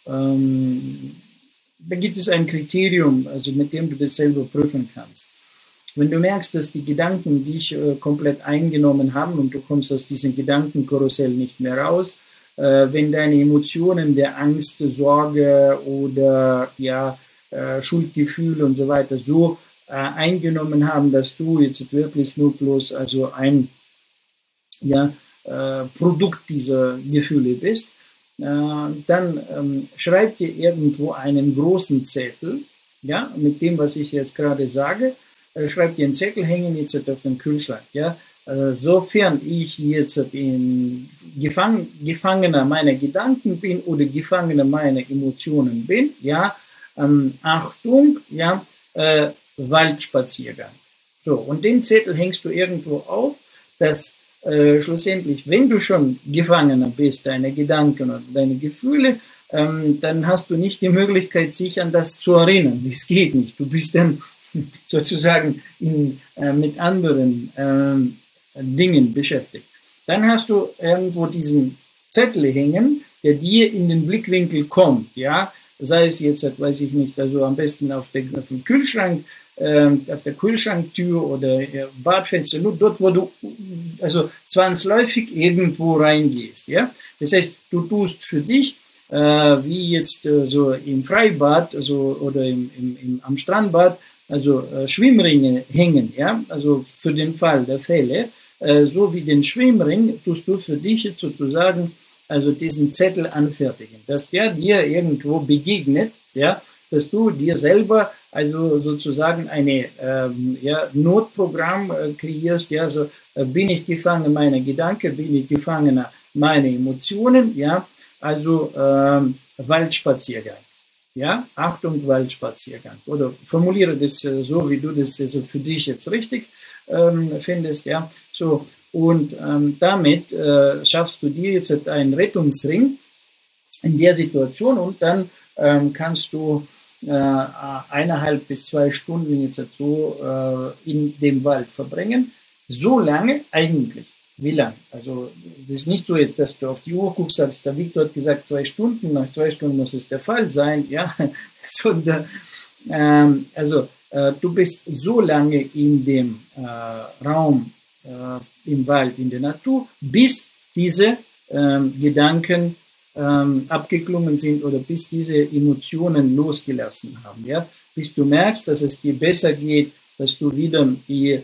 ähm, da gibt es ein Kriterium, also mit dem du das selber prüfen kannst. Wenn du merkst, dass die Gedanken dich äh, komplett eingenommen haben und du kommst aus diesem Gedankenkarussell nicht mehr raus, äh, wenn deine Emotionen der Angst, Sorge oder ja, äh, Schuldgefühl und so weiter so äh, eingenommen haben, dass du jetzt wirklich nur bloß also ein ja, äh, Produkt dieser Gefühle bist, äh, dann ähm, schreib dir irgendwo einen großen Zettel, ja, mit dem, was ich jetzt gerade sage, äh, schreib dir einen Zettel, hängen jetzt auf den Kühlschrank, ja. Äh, sofern ich jetzt in Gefang Gefangener meiner Gedanken bin oder Gefangener meiner Emotionen bin, ja, ähm, Achtung, ja, äh, Waldspaziergang. So, und den Zettel hängst du irgendwo auf, dass äh, schlussendlich, wenn du schon Gefangener bist, deine Gedanken oder deine Gefühle, ähm, dann hast du nicht die Möglichkeit, sich an das zu erinnern. Das geht nicht. Du bist dann sozusagen in, äh, mit anderen äh, Dingen beschäftigt. Dann hast du irgendwo diesen Zettel hängen, der dir in den Blickwinkel kommt, ja, sei es jetzt, weiß ich nicht, also am besten auf, der, auf dem Kühlschrank, äh, auf der Kühlschranktür oder äh, Badfenster, nur dort, wo du also zwangsläufig irgendwo reingehst, ja. Das heißt, du tust für dich, äh, wie jetzt äh, so im Freibad, also oder im, im, im, am Strandbad, also äh, Schwimmringe hängen, ja, also für den Fall der Fälle, äh, so wie den Schwimmring tust du für dich jetzt sozusagen also diesen Zettel anfertigen, dass der dir irgendwo begegnet, ja, dass du dir selber also sozusagen eine ähm, ja, Notprogramm äh, kreierst, ja, so äh, bin ich Gefangener meiner Gedanken, bin ich Gefangener meiner Emotionen, ja, also ähm, Waldspaziergang. Ja, Achtung, Waldspaziergang. Oder formuliere das äh, so, wie du das also für dich jetzt richtig ähm, findest, ja. So, und ähm, damit äh, schaffst du dir jetzt einen Rettungsring in der Situation und dann ähm, kannst du äh, eineinhalb bis zwei Stunden jetzt so äh, in dem Wald verbringen. So lange eigentlich. Wie lang? Also das ist nicht so jetzt, dass du auf die Uhr guckst, als der Victor hat gesagt, zwei Stunden, nach zwei Stunden muss es der Fall sein, ja, sondern ähm, also äh, du bist so lange in dem äh, Raum, äh, im Wald, in der Natur, bis diese ähm, Gedanken ähm, abgeklungen sind oder bis diese Emotionen losgelassen haben, ja, bis du merkst, dass es dir besser geht, dass du wieder die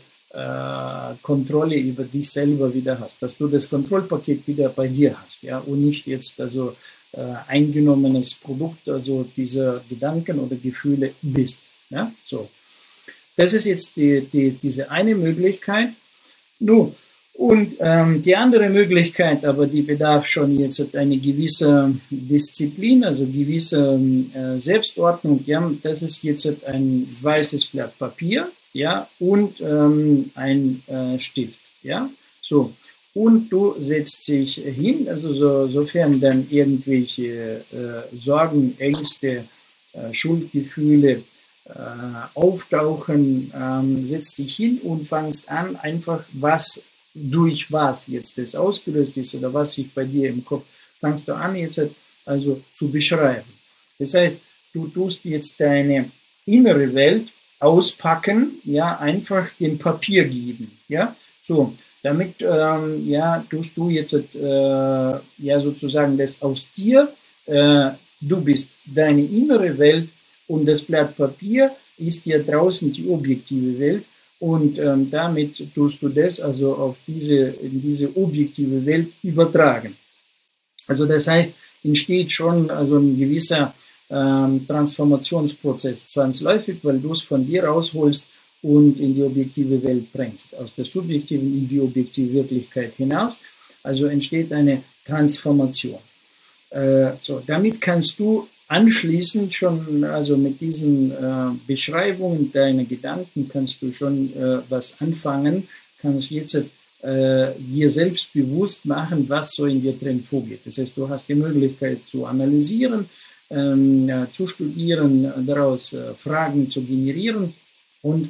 Kontrolle über dich selber wieder hast, dass du das Kontrollpaket wieder bei dir hast, ja, und nicht jetzt also äh, eingenommenes Produkt, also dieser Gedanken oder Gefühle bist, ja, so. Das ist jetzt die, die, diese eine Möglichkeit. Nun, und ähm, die andere Möglichkeit, aber die bedarf schon jetzt eine gewisse Disziplin, also gewisse äh, Selbstordnung, ja, das ist jetzt ein weißes Blatt Papier, ja, und ähm, ein äh, Stift, ja, so, und du setzt dich hin, also so, sofern dann irgendwelche äh, Sorgen, Ängste, äh, Schuldgefühle äh, auftauchen, ähm, setzt dich hin und fangst an, einfach was durch was jetzt das ausgelöst ist oder was sich bei dir im Kopf, fangst du an jetzt also zu beschreiben. Das heißt, du tust jetzt deine innere Welt auspacken, ja, einfach dem Papier geben, ja, so, damit, ähm, ja, tust du jetzt, äh, ja, sozusagen das aus dir, äh, du bist deine innere Welt Und das Blatt Papier ist ja draußen die objektive Welt. Und ähm, damit tust du das also auf diese, in diese objektive Welt übertragen. Also das heißt, entsteht schon also ein gewisser ähm, Transformationsprozess zwangsläufig, weil du es von dir rausholst und in die objektive Welt bringst. Aus der subjektiven in die objektive Wirklichkeit hinaus. Also entsteht eine Transformation. Äh, so, damit kannst du anschließend schon, also mit diesen äh, Beschreibungen deiner Gedanken kannst du schon äh, was anfangen, kannst jetzt äh, dir selbst bewusst machen, was so in dir drin vorgeht. Das heißt, du hast die Möglichkeit zu analysieren, ähm, ja, zu studieren, daraus äh, Fragen zu generieren und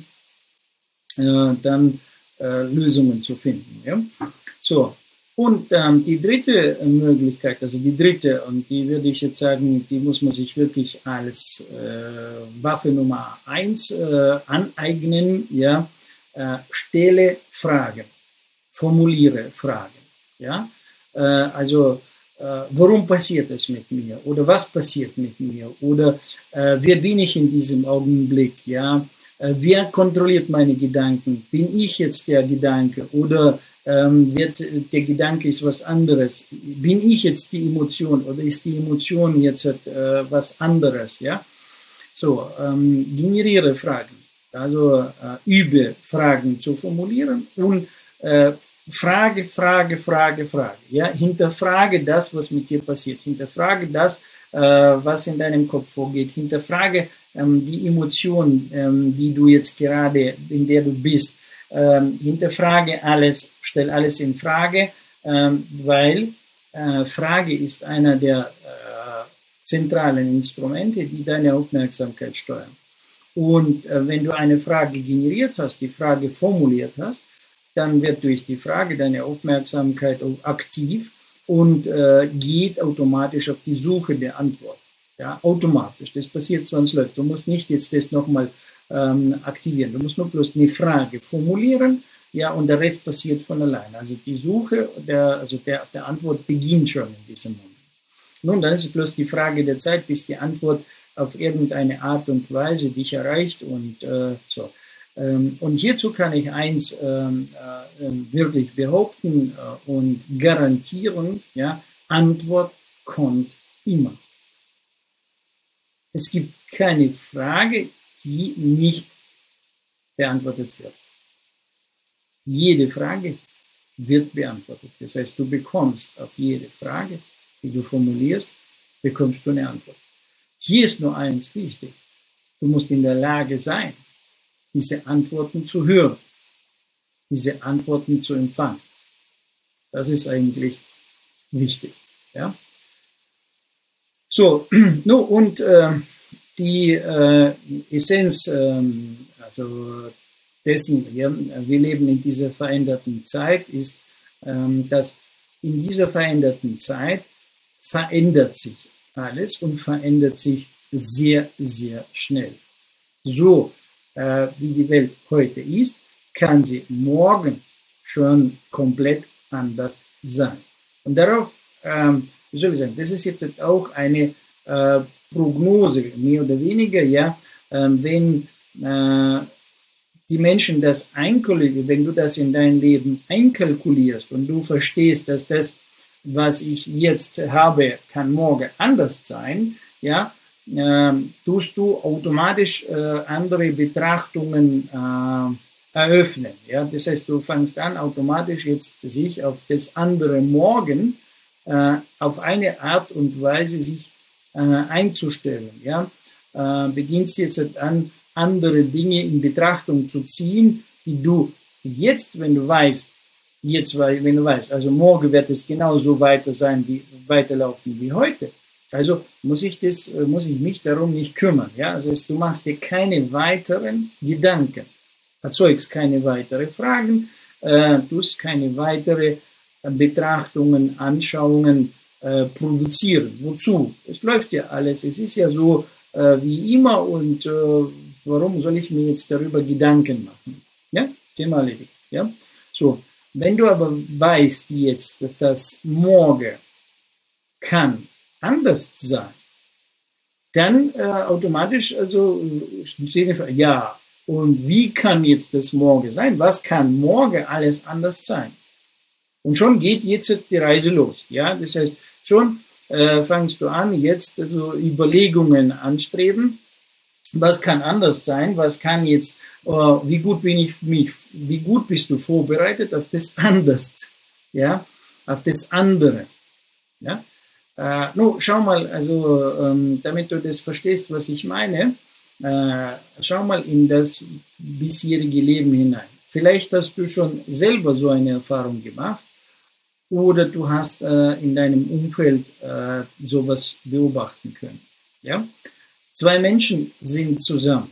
äh, dann äh, Lösungen zu finden. Ja? So. Und ähm, die dritte Möglichkeit, also die dritte, und die würde ich jetzt sagen, die muss man sich wirklich als äh, Waffe Nummer eins äh, aneignen, ja, äh, stelle Fragen, formuliere Fragen, ja, äh, also äh, warum passiert es mit mir oder was passiert mit mir oder äh, wer bin ich in diesem Augenblick, ja, äh, wer kontrolliert meine Gedanken, bin ich jetzt der Gedanke oder Ähm, wird, der Gedanke ist was anderes. Bin ich jetzt die Emotion oder ist die Emotion jetzt äh, was anderes? Ja? So, ähm, generiere Fragen. Also äh, übe Fragen zu formulieren und äh, Frage, Frage, Frage, Frage. Ja? Hinterfrage das, was mit dir passiert. Hinterfrage das, äh, was in deinem Kopf vorgeht. Hinterfrage ähm, die Emotion, ähm, die du jetzt gerade, in der du bist. Ähm, hinterfrage alles, stell alles in Frage, ähm, weil äh, Frage ist einer der äh, zentralen Instrumente, die deine Aufmerksamkeit steuern. Und äh, wenn du eine Frage generiert hast, die Frage formuliert hast, dann wird durch die Frage deine Aufmerksamkeit aktiv und äh, geht automatisch auf die Suche der Antwort. Ja, automatisch. Das passiert zwangsläufig. Du musst nicht jetzt das nochmal ähm, aktivieren. Du musst nur bloß eine Frage formulieren, ja, und der Rest passiert von alleine. Also die Suche der, also der, der Antwort beginnt schon in diesem Moment. Nun, dann ist es bloß die Frage der Zeit, bis die Antwort auf irgendeine Art und Weise dich erreicht und äh, so. Ähm, und hierzu kann ich eins ähm, äh, wirklich behaupten äh, und garantieren, ja, Antwort kommt immer. Es gibt keine Frage, die nicht beantwortet wird. Jede Frage wird beantwortet. Das heißt, du bekommst auf jede Frage, die du formulierst, bekommst du eine Antwort. Hier ist nur eins wichtig. Du musst in der Lage sein, diese Antworten zu hören, diese Antworten zu empfangen. Das ist eigentlich wichtig. Ja? So, no, und äh, die äh, Essenz, äh, also dessen, ja, wir leben in dieser veränderten Zeit, ist, äh, dass in dieser veränderten Zeit verändert sich alles und verändert sich sehr, sehr schnell. So äh, wie die Welt heute ist, kann sie morgen schon komplett anders sein. Und darauf, ähm, wie soll ich sagen, das ist jetzt auch eine äh, Prognose, mehr oder weniger, ja, äh, wenn äh, die Menschen das einkalkulieren, wenn du das in dein Leben einkalkulierst und du verstehst, dass das, was ich jetzt habe, kann morgen anders sein, ja, äh, tust du automatisch äh, andere Betrachtungen äh, eröffnen. Ja? Das heißt, du fängst an, automatisch jetzt sich auf das andere Morgen äh, auf eine Art und Weise sich äh, einzustellen. Ja? Äh, beginnst jetzt an, andere Dinge in Betrachtung zu ziehen, die du jetzt, wenn du weißt, jetzt, wenn du weißt, also morgen wird es genauso weiter sein, wie, weiterlaufen wie heute. Also muss ich das, muss ich mich darum nicht kümmern. Ja? Also du machst dir keine weiteren Gedanken, erzeugst keine weiteren Fragen, äh, tust keine weiteren Betrachtungen, Anschauungen äh, produzieren. Wozu? Es läuft ja alles. Es ist ja so äh, wie immer und äh, warum soll ich mir jetzt darüber Gedanken machen? Ja, Thema erledigt. Ja, so. Wenn du aber weißt jetzt, dass morgen kann anders sein, dann äh, automatisch, also ja, und wie kann jetzt das morgen sein? Was kann morgen alles anders sein? Und schon geht jetzt die Reise los. Ja, das heißt, schon äh, fangst du an, jetzt also Überlegungen anstreben. Was kann anders sein? Was kann jetzt, äh, wie gut bin ich mich, wie gut bist du vorbereitet auf das anders? Ja, auf das andere. Ja, äh, no, schau mal, also, ähm, damit du das verstehst, was ich meine, äh, schau mal in das bisherige Leben hinein. Vielleicht hast du schon selber so eine Erfahrung gemacht oder du hast äh, in deinem Umfeld äh, sowas beobachten können. Ja? Zwei Menschen sind zusammen,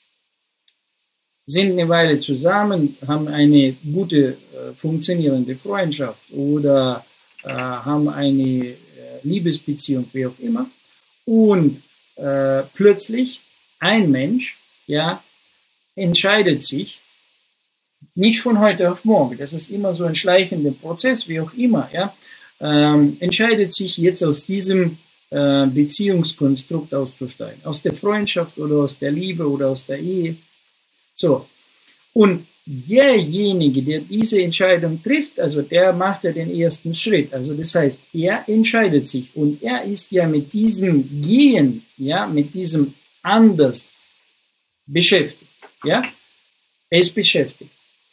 sind eine Weile zusammen, haben eine gute, äh, funktionierende Freundschaft oder äh, haben eine äh, Liebesbeziehung, wie auch immer. Und äh, plötzlich ein Mensch, ja, entscheidet sich, nicht von heute auf morgen, das ist immer so ein schleichender Prozess, wie auch immer, ja, ähm, entscheidet sich jetzt aus diesem äh, Beziehungskonstrukt auszusteigen, aus der Freundschaft oder aus der Liebe oder aus der Ehe. So, und derjenige, der diese Entscheidung trifft, also der macht ja den ersten Schritt, also das heißt, er entscheidet sich und er ist ja mit diesem Gehen, ja, mit diesem anders beschäftigt, ja, er ist beschäftigt.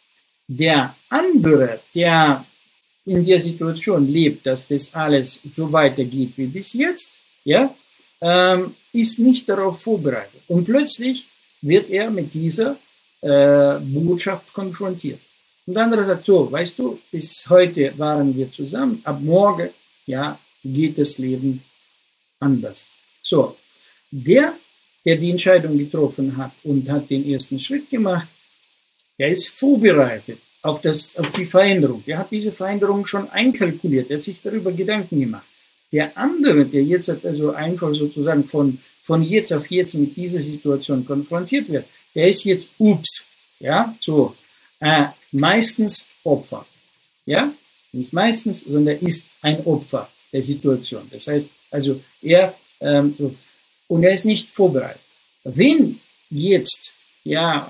Der andere, der in der Situation lebt, dass das alles so weitergeht wie bis jetzt, ja, ähm, ist nicht darauf vorbereitet. Und plötzlich wird er mit dieser äh, Botschaft konfrontiert. Und der andere sagt, so, weißt du, bis heute waren wir zusammen, ab morgen, ja, geht das Leben anders. So, der, der die Entscheidung getroffen hat und hat den ersten Schritt gemacht, er ist vorbereitet auf, das, auf die Veränderung. Er hat diese Veränderung schon einkalkuliert. Er hat sich darüber Gedanken gemacht. Der andere, der jetzt also einfach sozusagen von, von jetzt auf jetzt mit dieser Situation konfrontiert wird, der ist jetzt, ups, ja, so, äh, meistens Opfer. Ja, nicht meistens, sondern er ist ein Opfer der Situation. Das heißt, also er, ähm, so, und er ist nicht vorbereitet. Wenn jetzt, ja,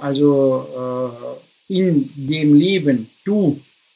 also äh, in dem Leben du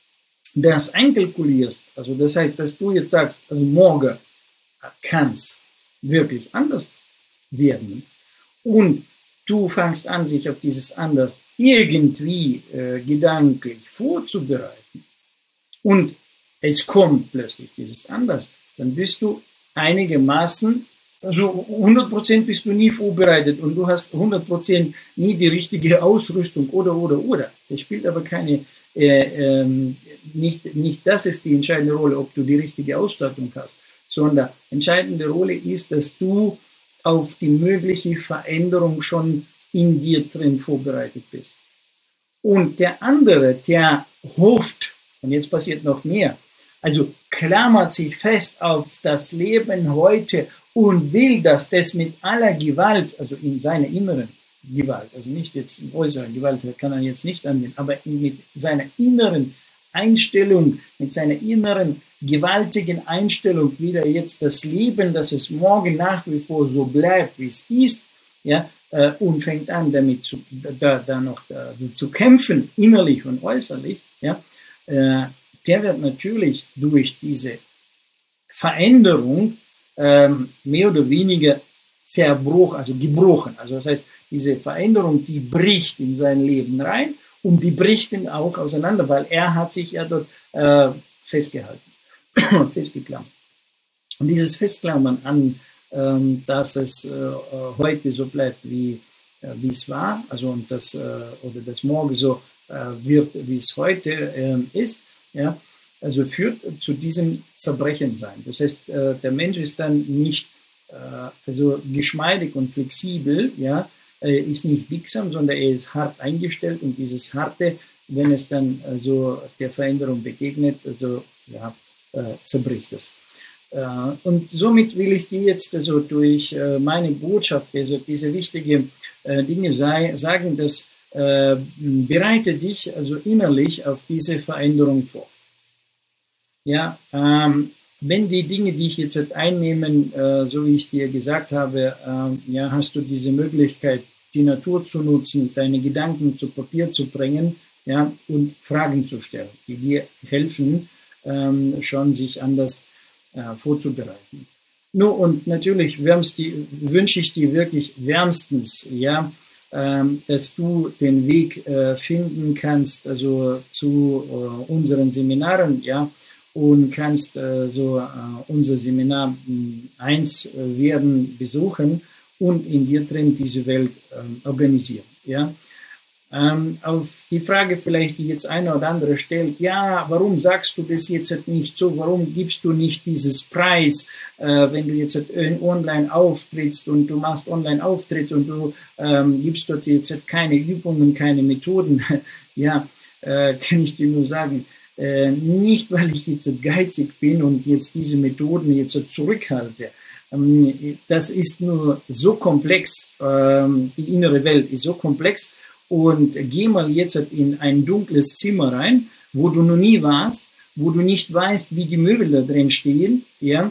das einkalkulierst, also das heißt, dass du jetzt sagst, also morgen kann es wirklich anders werden und du fängst an, sich auf dieses anders irgendwie äh, gedanklich vorzubereiten und es kommt plötzlich dieses anders, dann bist du einigermaßen, also hundert Prozent bist du nie vorbereitet und du hast hundert Prozent nie die richtige Ausrüstung oder, oder, oder. Das spielt aber keine, äh, ähm, nicht, nicht das ist die entscheidende Rolle, ob du die richtige Ausstattung hast, sondern entscheidende Rolle ist, dass du auf die mögliche Veränderung schon in dir drin vorbereitet bist. Und der andere, der hofft, und jetzt passiert noch mehr, also klammert sich fest auf das Leben heute und will, dass das mit aller Gewalt, also in seiner inneren Gewalt, also nicht jetzt in äußerer Gewalt, kann er jetzt nicht anwenden, aber mit seiner inneren Einstellung, mit seiner inneren gewaltigen Einstellung wieder jetzt das Leben, dass es morgen nach wie vor so bleibt, wie es ist, ja, äh, und fängt an, damit zu, da, da noch da, also zu kämpfen, innerlich und äußerlich, ja, äh, der wird natürlich durch diese Veränderung ähm, mehr oder weniger zerbrochen, also gebrochen. Also das heißt, diese Veränderung, die bricht in sein Leben rein und die bricht ihn auch auseinander, weil er hat sich ja dort äh, festgehalten, festgeklammert. Und dieses Festklammern an, ähm, dass es äh, heute so bleibt, wie, äh, wie es war, also und das, äh, oder das morgen so äh, wird, wie es heute äh, ist, ja, also führt zu diesem Zerbrechensein. Das heißt, äh, der Mensch ist dann nicht äh, also geschmeidig und flexibel, ja, er ist nicht biegsam, sondern er ist hart eingestellt und dieses Harte, wenn es dann also der Veränderung begegnet, also ja, äh, zerbricht es. Äh, und somit will ich dir jetzt also durch äh, meine Botschaft, also diese wichtigen äh, Dinge sei, sagen, dass äh, bereite dich also innerlich auf diese Veränderung vor. Ja, ähm, wenn die Dinge, die ich jetzt einnehmen, äh, so wie ich dir gesagt habe, äh, ja, hast du diese Möglichkeit, die Natur zu nutzen, deine Gedanken zu Papier zu bringen, ja, und Fragen zu stellen, die dir helfen, ähm, schon sich anders äh, vorzubereiten. Nur und natürlich wünsche ich dir wirklich wärmstens, ja, ähm, dass du den Weg äh, finden kannst, also zu äh, unseren Seminaren, ja, und kannst äh, so äh, unser Seminar eins äh, werden besuchen und in dir drin diese Welt äh, organisieren, ja. Ähm, auf die Frage vielleicht, die jetzt einer oder andere stellt, ja, warum sagst du das jetzt nicht so, warum gibst du nicht dieses Preis, äh, wenn du jetzt online auftrittst und du machst Online-Auftritt und du ähm, gibst dort jetzt keine Übungen, keine Methoden, ja, äh, kann ich dir nur sagen, äh, nicht, weil ich jetzt geizig bin und jetzt diese Methoden jetzt zurückhalte. Ähm, das ist nur so komplex, ähm, die innere Welt ist so komplex. Und geh mal jetzt in ein dunkles Zimmer rein, wo du noch nie warst, wo du nicht weißt, wie die Möbel da drin stehen, ja,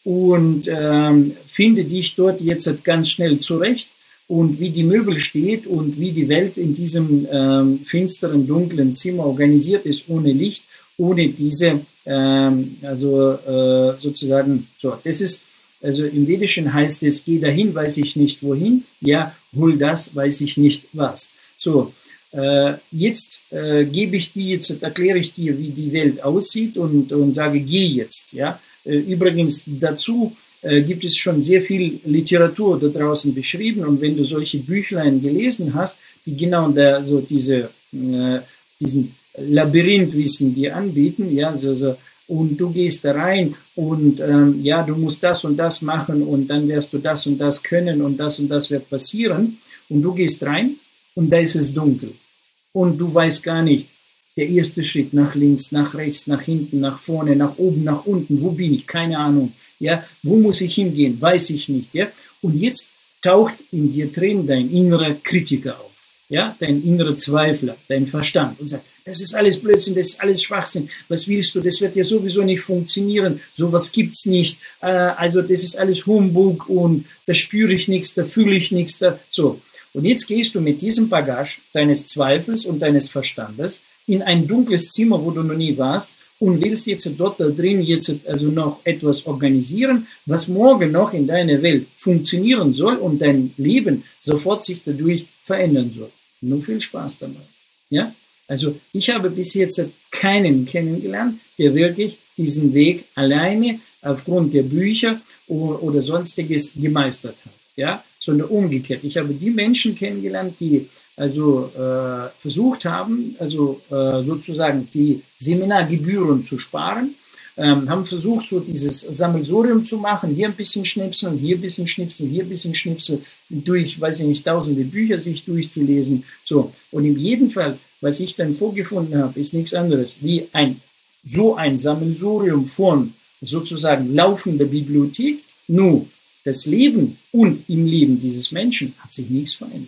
und ähm, finde dich dort jetzt ganz schnell zurecht und wie die Möbel steht und wie die Welt in diesem ähm, finsteren, dunklen Zimmer organisiert ist, ohne Licht, ohne diese, ähm, also äh, sozusagen, so, das ist, also im Vedischen heißt es, geh dahin, weiß ich nicht wohin, ja, hol das, weiß ich nicht was. So, äh, jetzt äh, gebe ich dir, jetzt erkläre ich dir, wie die Welt aussieht und, und sage, geh jetzt. Ja? Äh, übrigens dazu äh, gibt es schon sehr viel Literatur da draußen beschrieben und wenn du solche Büchlein gelesen hast, die genau da, so diese, äh, diesen Labyrinthwissen dir anbieten, ja, so, so, und du gehst da rein und ähm, ja, du musst das und das machen und dann wirst du das und das können und das und das wird passieren und du gehst rein. Und da ist es dunkel. Und du weißt gar nicht, der erste Schritt nach links, nach rechts, nach hinten, nach vorne, nach oben, nach unten. Wo bin ich? Keine Ahnung. Ja, wo muss ich hingehen? Weiß ich nicht. Ja, und jetzt taucht in dir drin dein innerer Kritiker auf. Ja, dein innerer Zweifler, dein Verstand und sagt, das ist alles Blödsinn, das ist alles Schwachsinn. Was willst du? Das wird ja sowieso nicht funktionieren. Sowas gibt's nicht. Äh, also das ist alles Humbug und da spüre ich nichts, da fühle ich nichts. Da so. Und jetzt gehst du mit diesem Bagage deines Zweifels und deines Verstandes in ein dunkles Zimmer, wo du noch nie warst und willst jetzt dort da drin jetzt also noch etwas organisieren, was morgen noch in deiner Welt funktionieren soll und dein Leben sofort sich dadurch verändern soll. Nur viel Spaß dabei. Ja? Also ich habe bis jetzt keinen kennengelernt, der wirklich diesen Weg alleine aufgrund der Bücher oder, oder sonstiges gemeistert hat. Ja? Sondern umgekehrt. Ich habe die Menschen kennengelernt, die also äh, versucht haben, also äh, sozusagen die Seminargebühren zu sparen, ähm, haben versucht, so dieses Sammelsurium zu machen, hier ein bisschen schnipseln, hier ein bisschen schnipseln, hier ein bisschen schnipseln, durch, weiß ich nicht, tausende Bücher sich durchzulesen. So. Und in jedem Fall, was ich dann vorgefunden habe, ist nichts anderes wie ein, so ein Sammelsurium von sozusagen laufender Bibliothek, nur das Leben und im Leben dieses Menschen hat sich nichts verändert.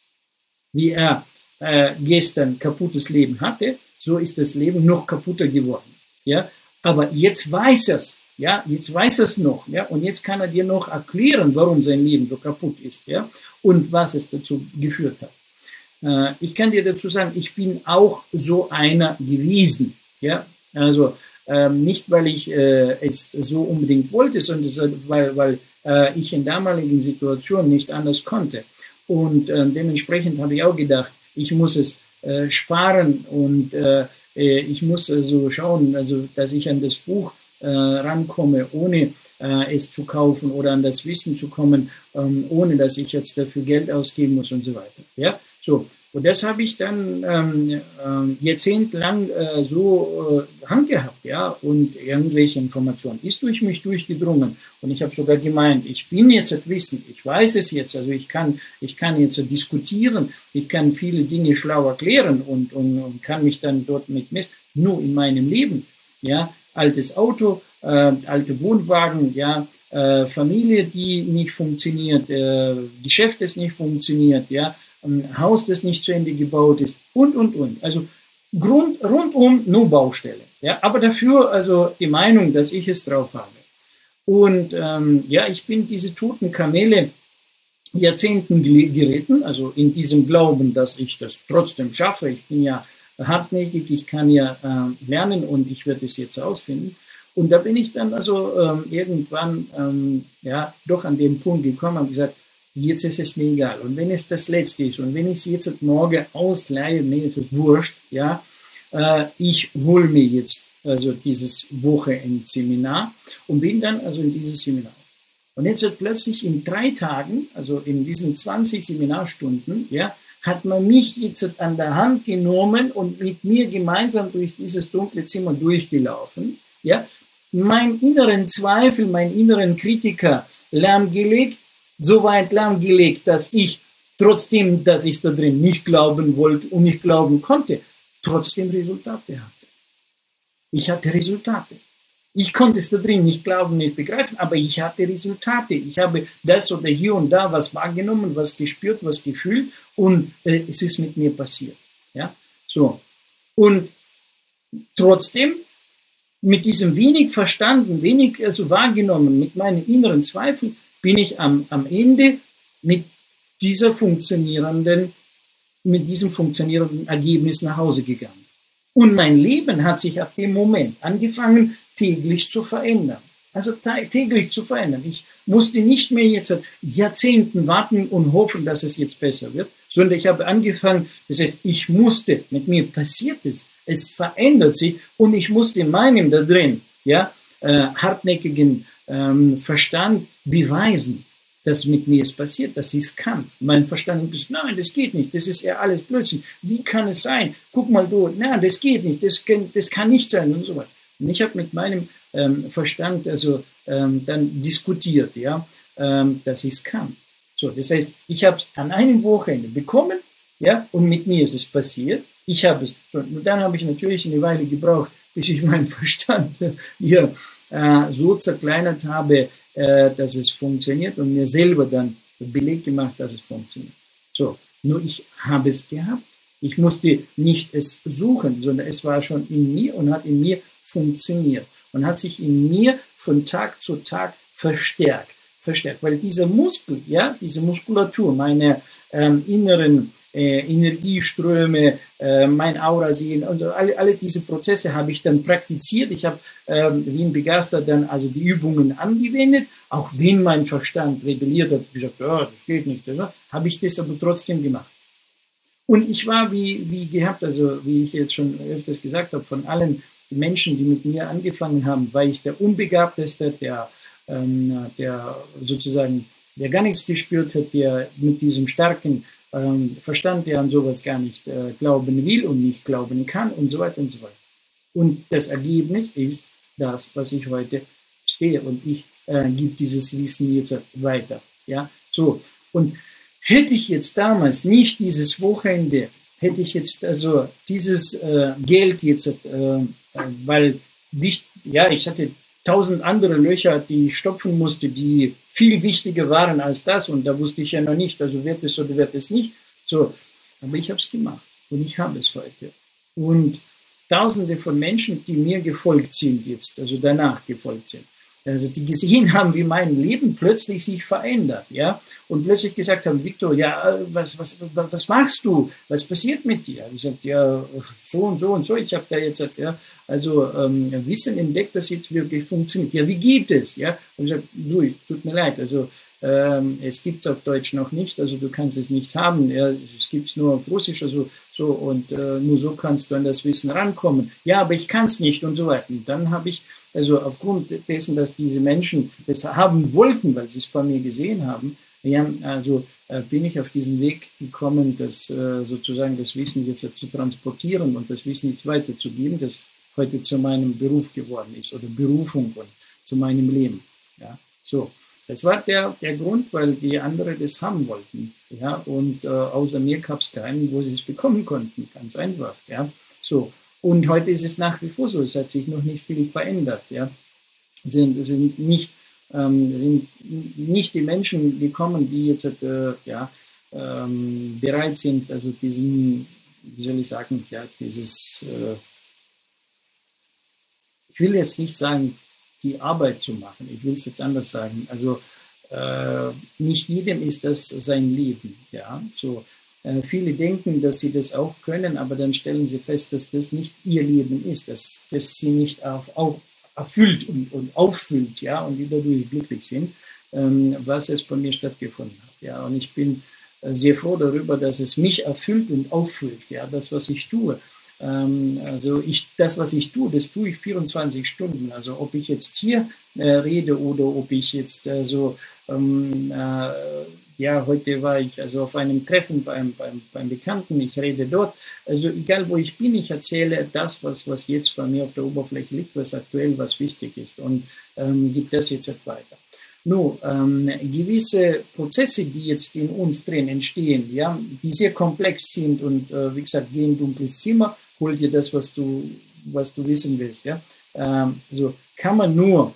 Wie er äh, gestern kaputtes Leben hatte, so ist das Leben noch kaputter geworden. Ja, aber jetzt weiß er es. Ja, jetzt weiß er es noch. Ja, und jetzt kann er dir noch erklären, warum sein Leben so kaputt ist. Ja, und was es dazu geführt hat. Äh, ich kann dir dazu sagen, ich bin auch so einer gewesen. Ja, also ähm, nicht, weil ich äh, es so unbedingt wollte, sondern weil, weil äh, ich in damaligen Situationen nicht anders konnte. Und äh, dementsprechend habe ich auch gedacht, ich muss es äh, sparen und äh, ich muss also schauen, also dass ich an das Buch äh, rankomme, ohne äh, es zu kaufen oder an das Wissen zu kommen, ähm, ohne dass ich jetzt dafür Geld ausgeben muss und so weiter. Ja, so. Und das habe ich dann ähm, äh, jahrzehntelang äh, so äh, Hand gehabt, ja, und irgendwelche Informationen ist durch mich durchgedrungen. Und ich habe sogar gemeint, ich bin jetzt das Wissen, ich weiß es jetzt, also ich kann, ich kann jetzt diskutieren, ich kann viele Dinge schlau erklären und, und, und kann mich dann dort mit messen, nur in meinem Leben, ja, altes Auto, äh, alte Wohnwagen, ja, äh, Familie, die nicht funktioniert, äh, Geschäft, das nicht funktioniert, ja, ein Haus, das nicht zu Ende gebaut ist und, und, und. Also Grund, rundum nur Baustelle. Ja, aber dafür also die Meinung, dass ich es drauf habe. Und ähm, ja, ich bin diese toten Kamele Jahrzehnten geritten, also in diesem Glauben, dass ich das trotzdem schaffe. Ich bin ja hartnäckig, ich kann ja äh, lernen und ich werde es jetzt ausfinden. Und da bin ich dann also ähm, irgendwann ähm, ja doch an den Punkt gekommen und gesagt, jetzt ist es mir egal. Und wenn es das Letzte ist und wenn ich es jetzt morgen ausleihe, mir ist es wurscht, ja, äh, ich hole mir jetzt also dieses Wochenendseminar und bin dann also in dieses Seminar. Und jetzt wird plötzlich in drei Tagen, also in diesen zwanzig Seminarstunden, ja, hat man mich jetzt an der Hand genommen und mit mir gemeinsam durch dieses dunkle Zimmer durchgelaufen, ja, meinen inneren Zweifel, meinen inneren Kritiker lahmgelegt, so weit lahmgelegt, dass ich trotzdem, dass ich da drin nicht glauben wollte und nicht glauben konnte, trotzdem Resultate hatte. Ich hatte Resultate. Ich konnte es da drin nicht glauben, nicht begreifen, aber ich hatte Resultate. Ich habe das oder hier und da was wahrgenommen, was gespürt, was gefühlt und äh, es ist mit mir passiert. Ja, so. Und trotzdem mit diesem wenig verstanden, wenig also wahrgenommen, mit meinen inneren Zweifeln, bin ich am, am Ende mit dieser funktionierenden, mit diesem funktionierenden Ergebnis nach Hause gegangen. Und mein Leben hat sich ab dem Moment angefangen, täglich zu verändern. Also täglich zu verändern. Ich musste nicht mehr jetzt Jahrzehnten warten und hoffen, dass es jetzt besser wird, sondern ich habe angefangen, das heißt, ich musste, mit mir passiert es, es verändert sich und ich musste meinem da drin, ja, äh, hartnäckigen ähm, Verstand beweisen, dass mit mir es passiert, dass ich es kann. Mein Verstand ist, nein, das geht nicht, das ist ja alles Blödsinn. Wie kann es sein? Guck mal du, nein, das geht nicht, das kann, das kann nicht sein und so weiter. Und ich habe mit meinem ähm, Verstand also ähm, dann diskutiert, ja, ähm, dass ich es kann. So, das heißt, ich habe es an einem Wochenende bekommen, ja, und mit mir ist es passiert. Ich habe es, und dann habe ich natürlich eine Weile gebraucht, bis ich meinen Verstand hier äh, so zerkleinert habe, äh, dass es funktioniert und mir selber dann Beleg gemacht, dass es funktioniert. So, nur ich habe es gehabt. Ich musste nicht es suchen, sondern es war schon in mir und hat in mir funktioniert und hat sich in mir von Tag zu Tag verstärkt, verstärkt, weil dieser Muskel, ja, diese Muskulatur, meine ähm, inneren äh, Energieströme, äh, mein Aura sehen und alle, alle diese Prozesse habe ich dann praktiziert. Ich habe ähm, wie ein Begeisterter dann also die Übungen angewendet, auch wenn mein Verstand rebelliert hat, gesagt, ja, das geht nicht, also, habe ich das aber trotzdem gemacht. Und ich war wie, wie gehabt, also wie ich jetzt schon öfters gesagt habe, von allen Menschen, die mit mir angefangen haben, war ich der Unbegabteste, der, ähm, der sozusagen, der gar nichts gespürt hat, der mit diesem starken ähm, Verstand, der an sowas gar nicht äh, glauben will und nicht glauben kann und so weiter und so weiter. Und das Ergebnis ist das, was ich heute stehe und ich äh, gebe dieses Wissen jetzt weiter. Ja, so. Und hätte ich jetzt damals nicht dieses Wochenende, hätte ich jetzt also dieses äh, Geld jetzt, äh, weil ich, ja, ich hatte tausend andere Löcher, die ich stopfen musste, die viel wichtiger waren als das und da wusste ich ja noch nicht, also wird es oder wird es nicht. So, aber ich habe es gemacht und ich habe es heute. Und tausende von Menschen, die mir gefolgt sind jetzt, also danach gefolgt sind, also die gesehen haben, wie mein Leben plötzlich sich verändert, ja, und plötzlich gesagt haben, Viktor, ja, was, was, was machst du? Was passiert mit dir? Ich sagte, ja, so und so und so. Ich habe da jetzt, ja, also ähm, Wissen entdeckt, das jetzt wirklich funktioniert. Ja, wie geht es? Ja, und ich sagte, du, tut mir leid, also ähm, es gibt es auf Deutsch noch nicht, also du kannst es nicht haben. Ja, es gibt es nur auf Russisch, also so und äh, nur so kannst du an das Wissen rankommen. Ja, aber ich kann es nicht und so weiter. Und dann habe ich also aufgrund dessen, dass diese Menschen das haben wollten, weil sie es von mir gesehen haben, ja, also äh, bin ich auf diesen Weg gekommen, das äh, sozusagen das Wissen jetzt zu transportieren und das Wissen jetzt weiterzugeben, das heute zu meinem Beruf geworden ist oder Berufung und zu meinem Leben. Ja, so. Das war der, der Grund, weil die anderen das haben wollten. Ja, und äh, außer mir gab es keinen, wo sie es bekommen konnten. Ganz einfach. Ja, so. Und heute ist es nach wie vor so, es hat sich noch nicht viel verändert. Ja. Es sind, sind, nicht, ähm, sind nicht die Menschen gekommen, die jetzt äh, ja, ähm, bereit sind, also diesen wie soll ich sagen, ja, dieses, äh, ich will jetzt nicht sagen, die Arbeit zu machen, ich will es jetzt anders sagen, also äh, nicht jedem ist das sein Leben, ja, so, äh, viele denken, dass sie das auch können, aber dann stellen sie fest, dass das nicht ihr Leben ist, dass, dass sie nicht auch, auch erfüllt und, und auffüllt, ja, und die dadurch glücklich sind, ähm, was es bei mir stattgefunden hat, ja, und ich bin äh, sehr froh darüber, dass es mich erfüllt und auffüllt, ja, das, was ich tue. Also ich, das, was ich tue, das tue ich vierundzwanzig Stunden. Also ob ich jetzt hier äh, rede oder ob ich jetzt äh, so, ähm, äh, ja, heute war ich also auf einem Treffen beim, beim, beim Bekannten, ich rede dort. Also egal wo ich bin, ich erzähle das, was, was jetzt bei mir auf der Oberfläche liegt, was aktuell, was wichtig ist und ähm, gebe das jetzt weiter. Nun, ähm, gewisse Prozesse, die jetzt in uns drin entstehen, ja, die sehr komplex sind und äh, wie gesagt, geh in ein dunkles Zimmer, hol dir das, was du, was du wissen willst, ja. Ähm, also kann man nur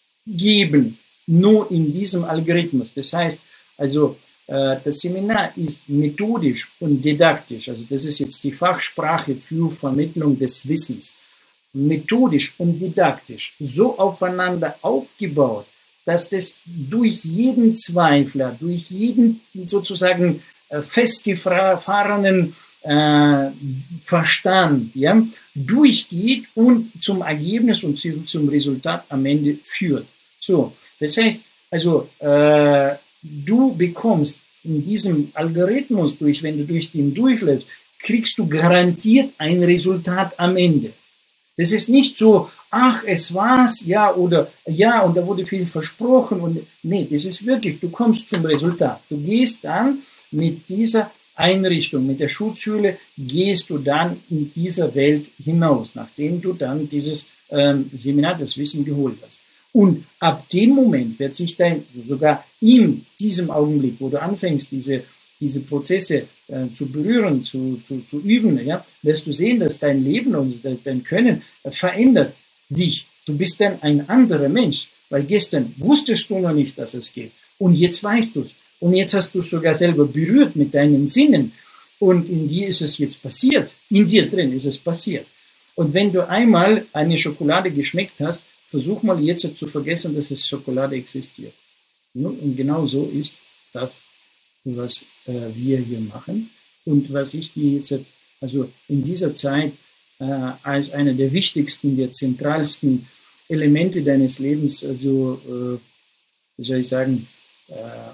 geben, nur in diesem Algorithmus. Das heißt, also äh, das Seminar ist methodisch und didaktisch, also das ist jetzt die Fachsprache für Vermittlung des Wissens, methodisch und didaktisch so aufeinander aufgebaut, dass das durch jeden Zweifler, durch jeden sozusagen äh, festgefahrenen äh, Verstand, ja, durchgeht und zum Ergebnis und zu, zum Resultat am Ende führt. So, das heißt, also äh, du bekommst in diesem Algorithmus durch, wenn du durch den durchläufst, kriegst du garantiert ein Resultat am Ende. Das ist nicht so, ach, es war's, ja, oder ja, und da wurde viel versprochen. Und nee, das ist wirklich, du kommst zum Resultat. Du gehst dann mit dieser Einrichtung, mit der Schutzhülle, gehst du dann in dieser Welt hinaus, nachdem du dann dieses ähm, Seminar, das Wissen geholt hast. Und ab dem Moment wird sich dein, sogar in diesem Augenblick, wo du anfängst, diese diese Prozesse äh, zu berühren, zu, zu, zu üben, ja, wirst du sehen, dass dein Leben und dein Können äh, verändert dich. Du bist dann ein anderer Mensch, weil gestern wusstest du noch nicht, dass es geht. Und jetzt weißt du es. Und jetzt hast du es sogar selber berührt mit deinen Sinnen. Und in dir ist es jetzt passiert. In dir drin ist es passiert. Und wenn du einmal eine Schokolade geschmeckt hast, versuch mal jetzt zu vergessen, dass es Schokolade existiert. Und genau so ist das, was äh, wir hier machen und was ich dir jetzt also in dieser Zeit äh, als einer der wichtigsten, der zentralsten Elemente deines Lebens, also äh, wie soll ich sagen, äh,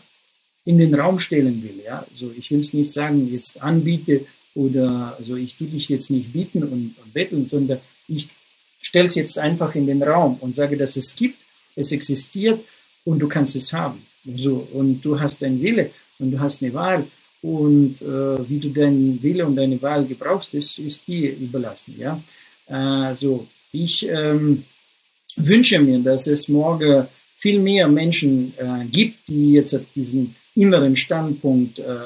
in den Raum stellen will. Ja? Also ich will es nicht sagen, jetzt anbiete oder also ich tue dich jetzt nicht bieten und, und betteln, sondern ich stelle es jetzt einfach in den Raum und sage, dass es gibt, es existiert und du kannst es haben. So, und du hast deinen Wille. Und du hast eine Wahl und äh, wie du deinen Wille und deine Wahl gebrauchst, das ist dir überlassen. Ja? Also ich ähm, wünsche mir, dass es morgen viel mehr Menschen äh, gibt, die jetzt diesen inneren Standpunkt äh,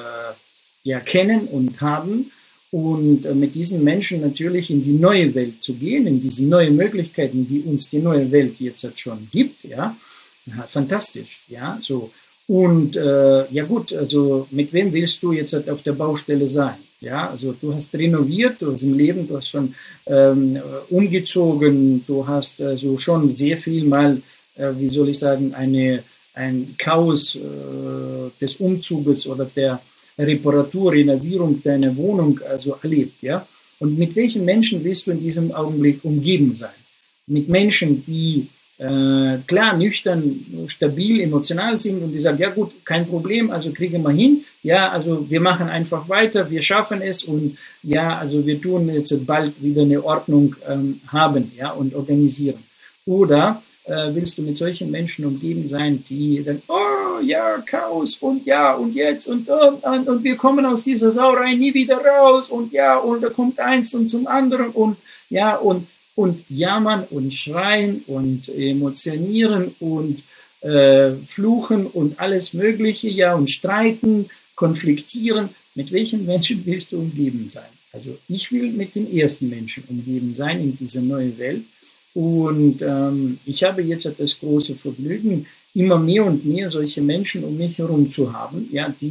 ja, kennen und haben und äh, mit diesen Menschen natürlich in die neue Welt zu gehen, in diese neuen Möglichkeiten, die uns die neue Welt jetzt schon gibt. Ja? Fantastisch, ja, so. Und äh, ja gut, also mit wem willst du jetzt halt auf der Baustelle sein? Ja, also du hast renoviert, du hast im Leben, du hast schon ähm, umgezogen, du hast also schon sehr viel mal, äh, wie soll ich sagen, eine ein Chaos äh, des Umzuges oder der Reparatur, Renovierung deiner Wohnung also erlebt, ja. Und mit welchen Menschen willst du in diesem Augenblick umgeben sein? Mit Menschen, die Äh, klar, nüchtern, stabil, emotional sind und die sagen, ja gut, kein Problem, also kriegen wir hin, ja, also wir machen einfach weiter, wir schaffen es und ja, also wir tun jetzt bald wieder eine Ordnung ähm, haben, ja, und organisieren. Oder äh, willst du mit solchen Menschen umgeben sein, die sagen, oh ja, Chaos und ja und jetzt und, und, und, und wir kommen aus dieser Sauerei nie wieder raus und ja, und da kommt eins und zum anderen und ja, und und jammern und schreien und emotionieren und äh, fluchen und alles Mögliche, ja, und streiten, konfliktieren. Mit welchen Menschen willst du umgeben sein? Also ich will mit den ersten Menschen umgeben sein in dieser neuen Welt. Und ähm, ich habe jetzt das große Vergnügen, immer mehr und mehr solche Menschen um mich herum zu haben, ja, die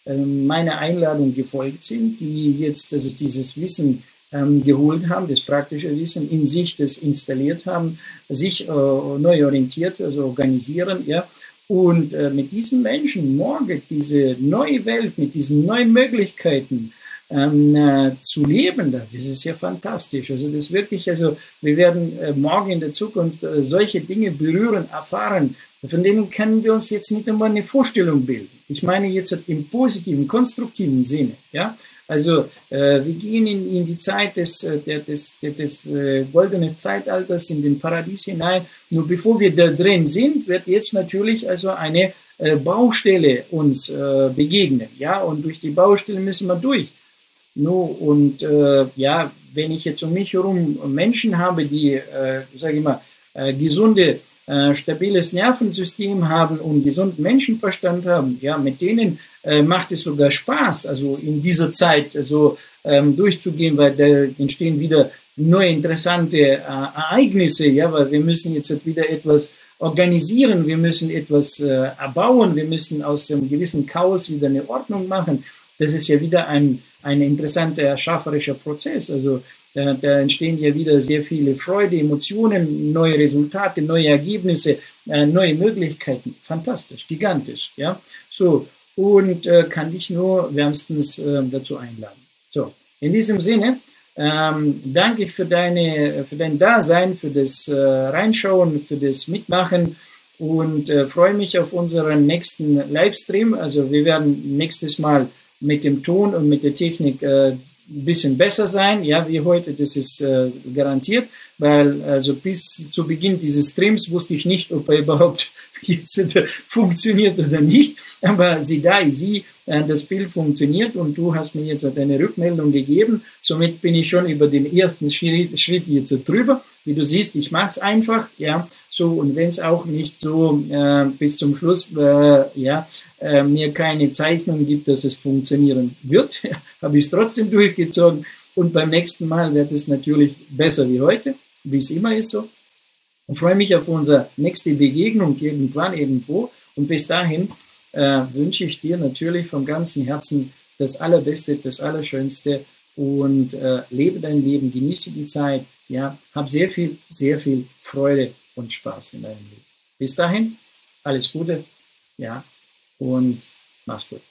äh, meiner Einladung gefolgt sind, die jetzt also dieses Wissen ähm, geholt haben, das praktische Wissen in sich, das installiert haben, sich äh, neu orientiert, also organisieren, ja. Und äh, mit diesen Menschen morgen diese neue Welt, mit diesen neuen Möglichkeiten ähm, äh, zu leben, das ist ja fantastisch. Also das wirklich, also wir werden äh, morgen in der Zukunft äh, solche Dinge berühren, erfahren, von denen können wir uns jetzt nicht einmal eine Vorstellung bilden. Ich meine jetzt im positiven, konstruktiven Sinne, ja. Also äh, wir gehen in, in die Zeit des, der, des, des, des äh, goldenen Zeitalters, in den Paradies hinein. Nur bevor wir da drin sind, wird jetzt natürlich also eine äh, Baustelle uns äh, begegnen. Ja, und durch die Baustelle müssen wir durch. Nur, und äh, ja, wenn ich jetzt um mich herum Menschen habe, die, äh, sage ich mal, äh, gesunde, äh, stabiles Nervensystem haben und gesunden Menschenverstand haben, ja, mit denen äh, macht es sogar Spaß, also in dieser Zeit so ähm, durchzugehen, weil da entstehen wieder neue interessante äh, Ereignisse, ja, weil wir müssen jetzt halt wieder etwas organisieren, wir müssen etwas äh, erbauen, wir müssen aus einem gewissen Chaos wieder eine Ordnung machen. Das ist ja wieder ein, ein interessanter erschafferischer Prozess, also Da, da entstehen ja wieder sehr viele Freude, Emotionen, neue Resultate, neue Ergebnisse, äh, neue Möglichkeiten. Fantastisch, gigantisch, ja. So, und äh, kann dich nur wärmstens äh, dazu einladen. So, in diesem Sinne, ähm, danke ich für deine, für dein Dasein, für das äh, Reinschauen, für das Mitmachen und äh, freue mich auf unseren nächsten Livestream. Also wir werden nächstes Mal mit dem Ton und mit der Technik äh, ein bisschen besser sein, ja, wie heute, das ist äh, garantiert, weil also bis zu Beginn dieses Streams wusste ich nicht, ob er überhaupt jetzt äh, funktioniert oder nicht, aber sieh da, ich sehe, äh, das Bild funktioniert und du hast mir jetzt eine Rückmeldung gegeben, somit bin ich schon über den ersten Schritt, Schritt jetzt drüber, wie du siehst, ich mache es einfach, ja, so, und wenn es auch nicht so äh, bis zum Schluss, äh, ja, äh, mir keine Zeichnung gibt, dass es funktionieren wird, habe ich es trotzdem durchgezogen und beim nächsten Mal wird es natürlich besser wie heute, wie es immer ist so. Ich freue mich auf unsere nächste Begegnung irgendwann, irgendwo und bis dahin äh, wünsche ich dir natürlich vom ganzen Herzen das Allerbeste, das Allerschönste und äh, lebe dein Leben, genieße die Zeit, ja, hab sehr viel, sehr viel Freude und Spaß in deinem Leben. Bis dahin, alles Gute, ja, und mach's gut.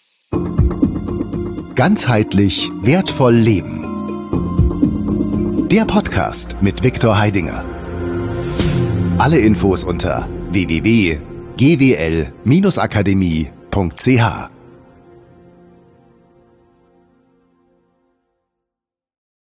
Ganzheitlich wertvoll leben. Der Podcast mit Viktor Heidinger. Alle Infos unter w w w punkt g w l Bindestrich akademie punkt c h.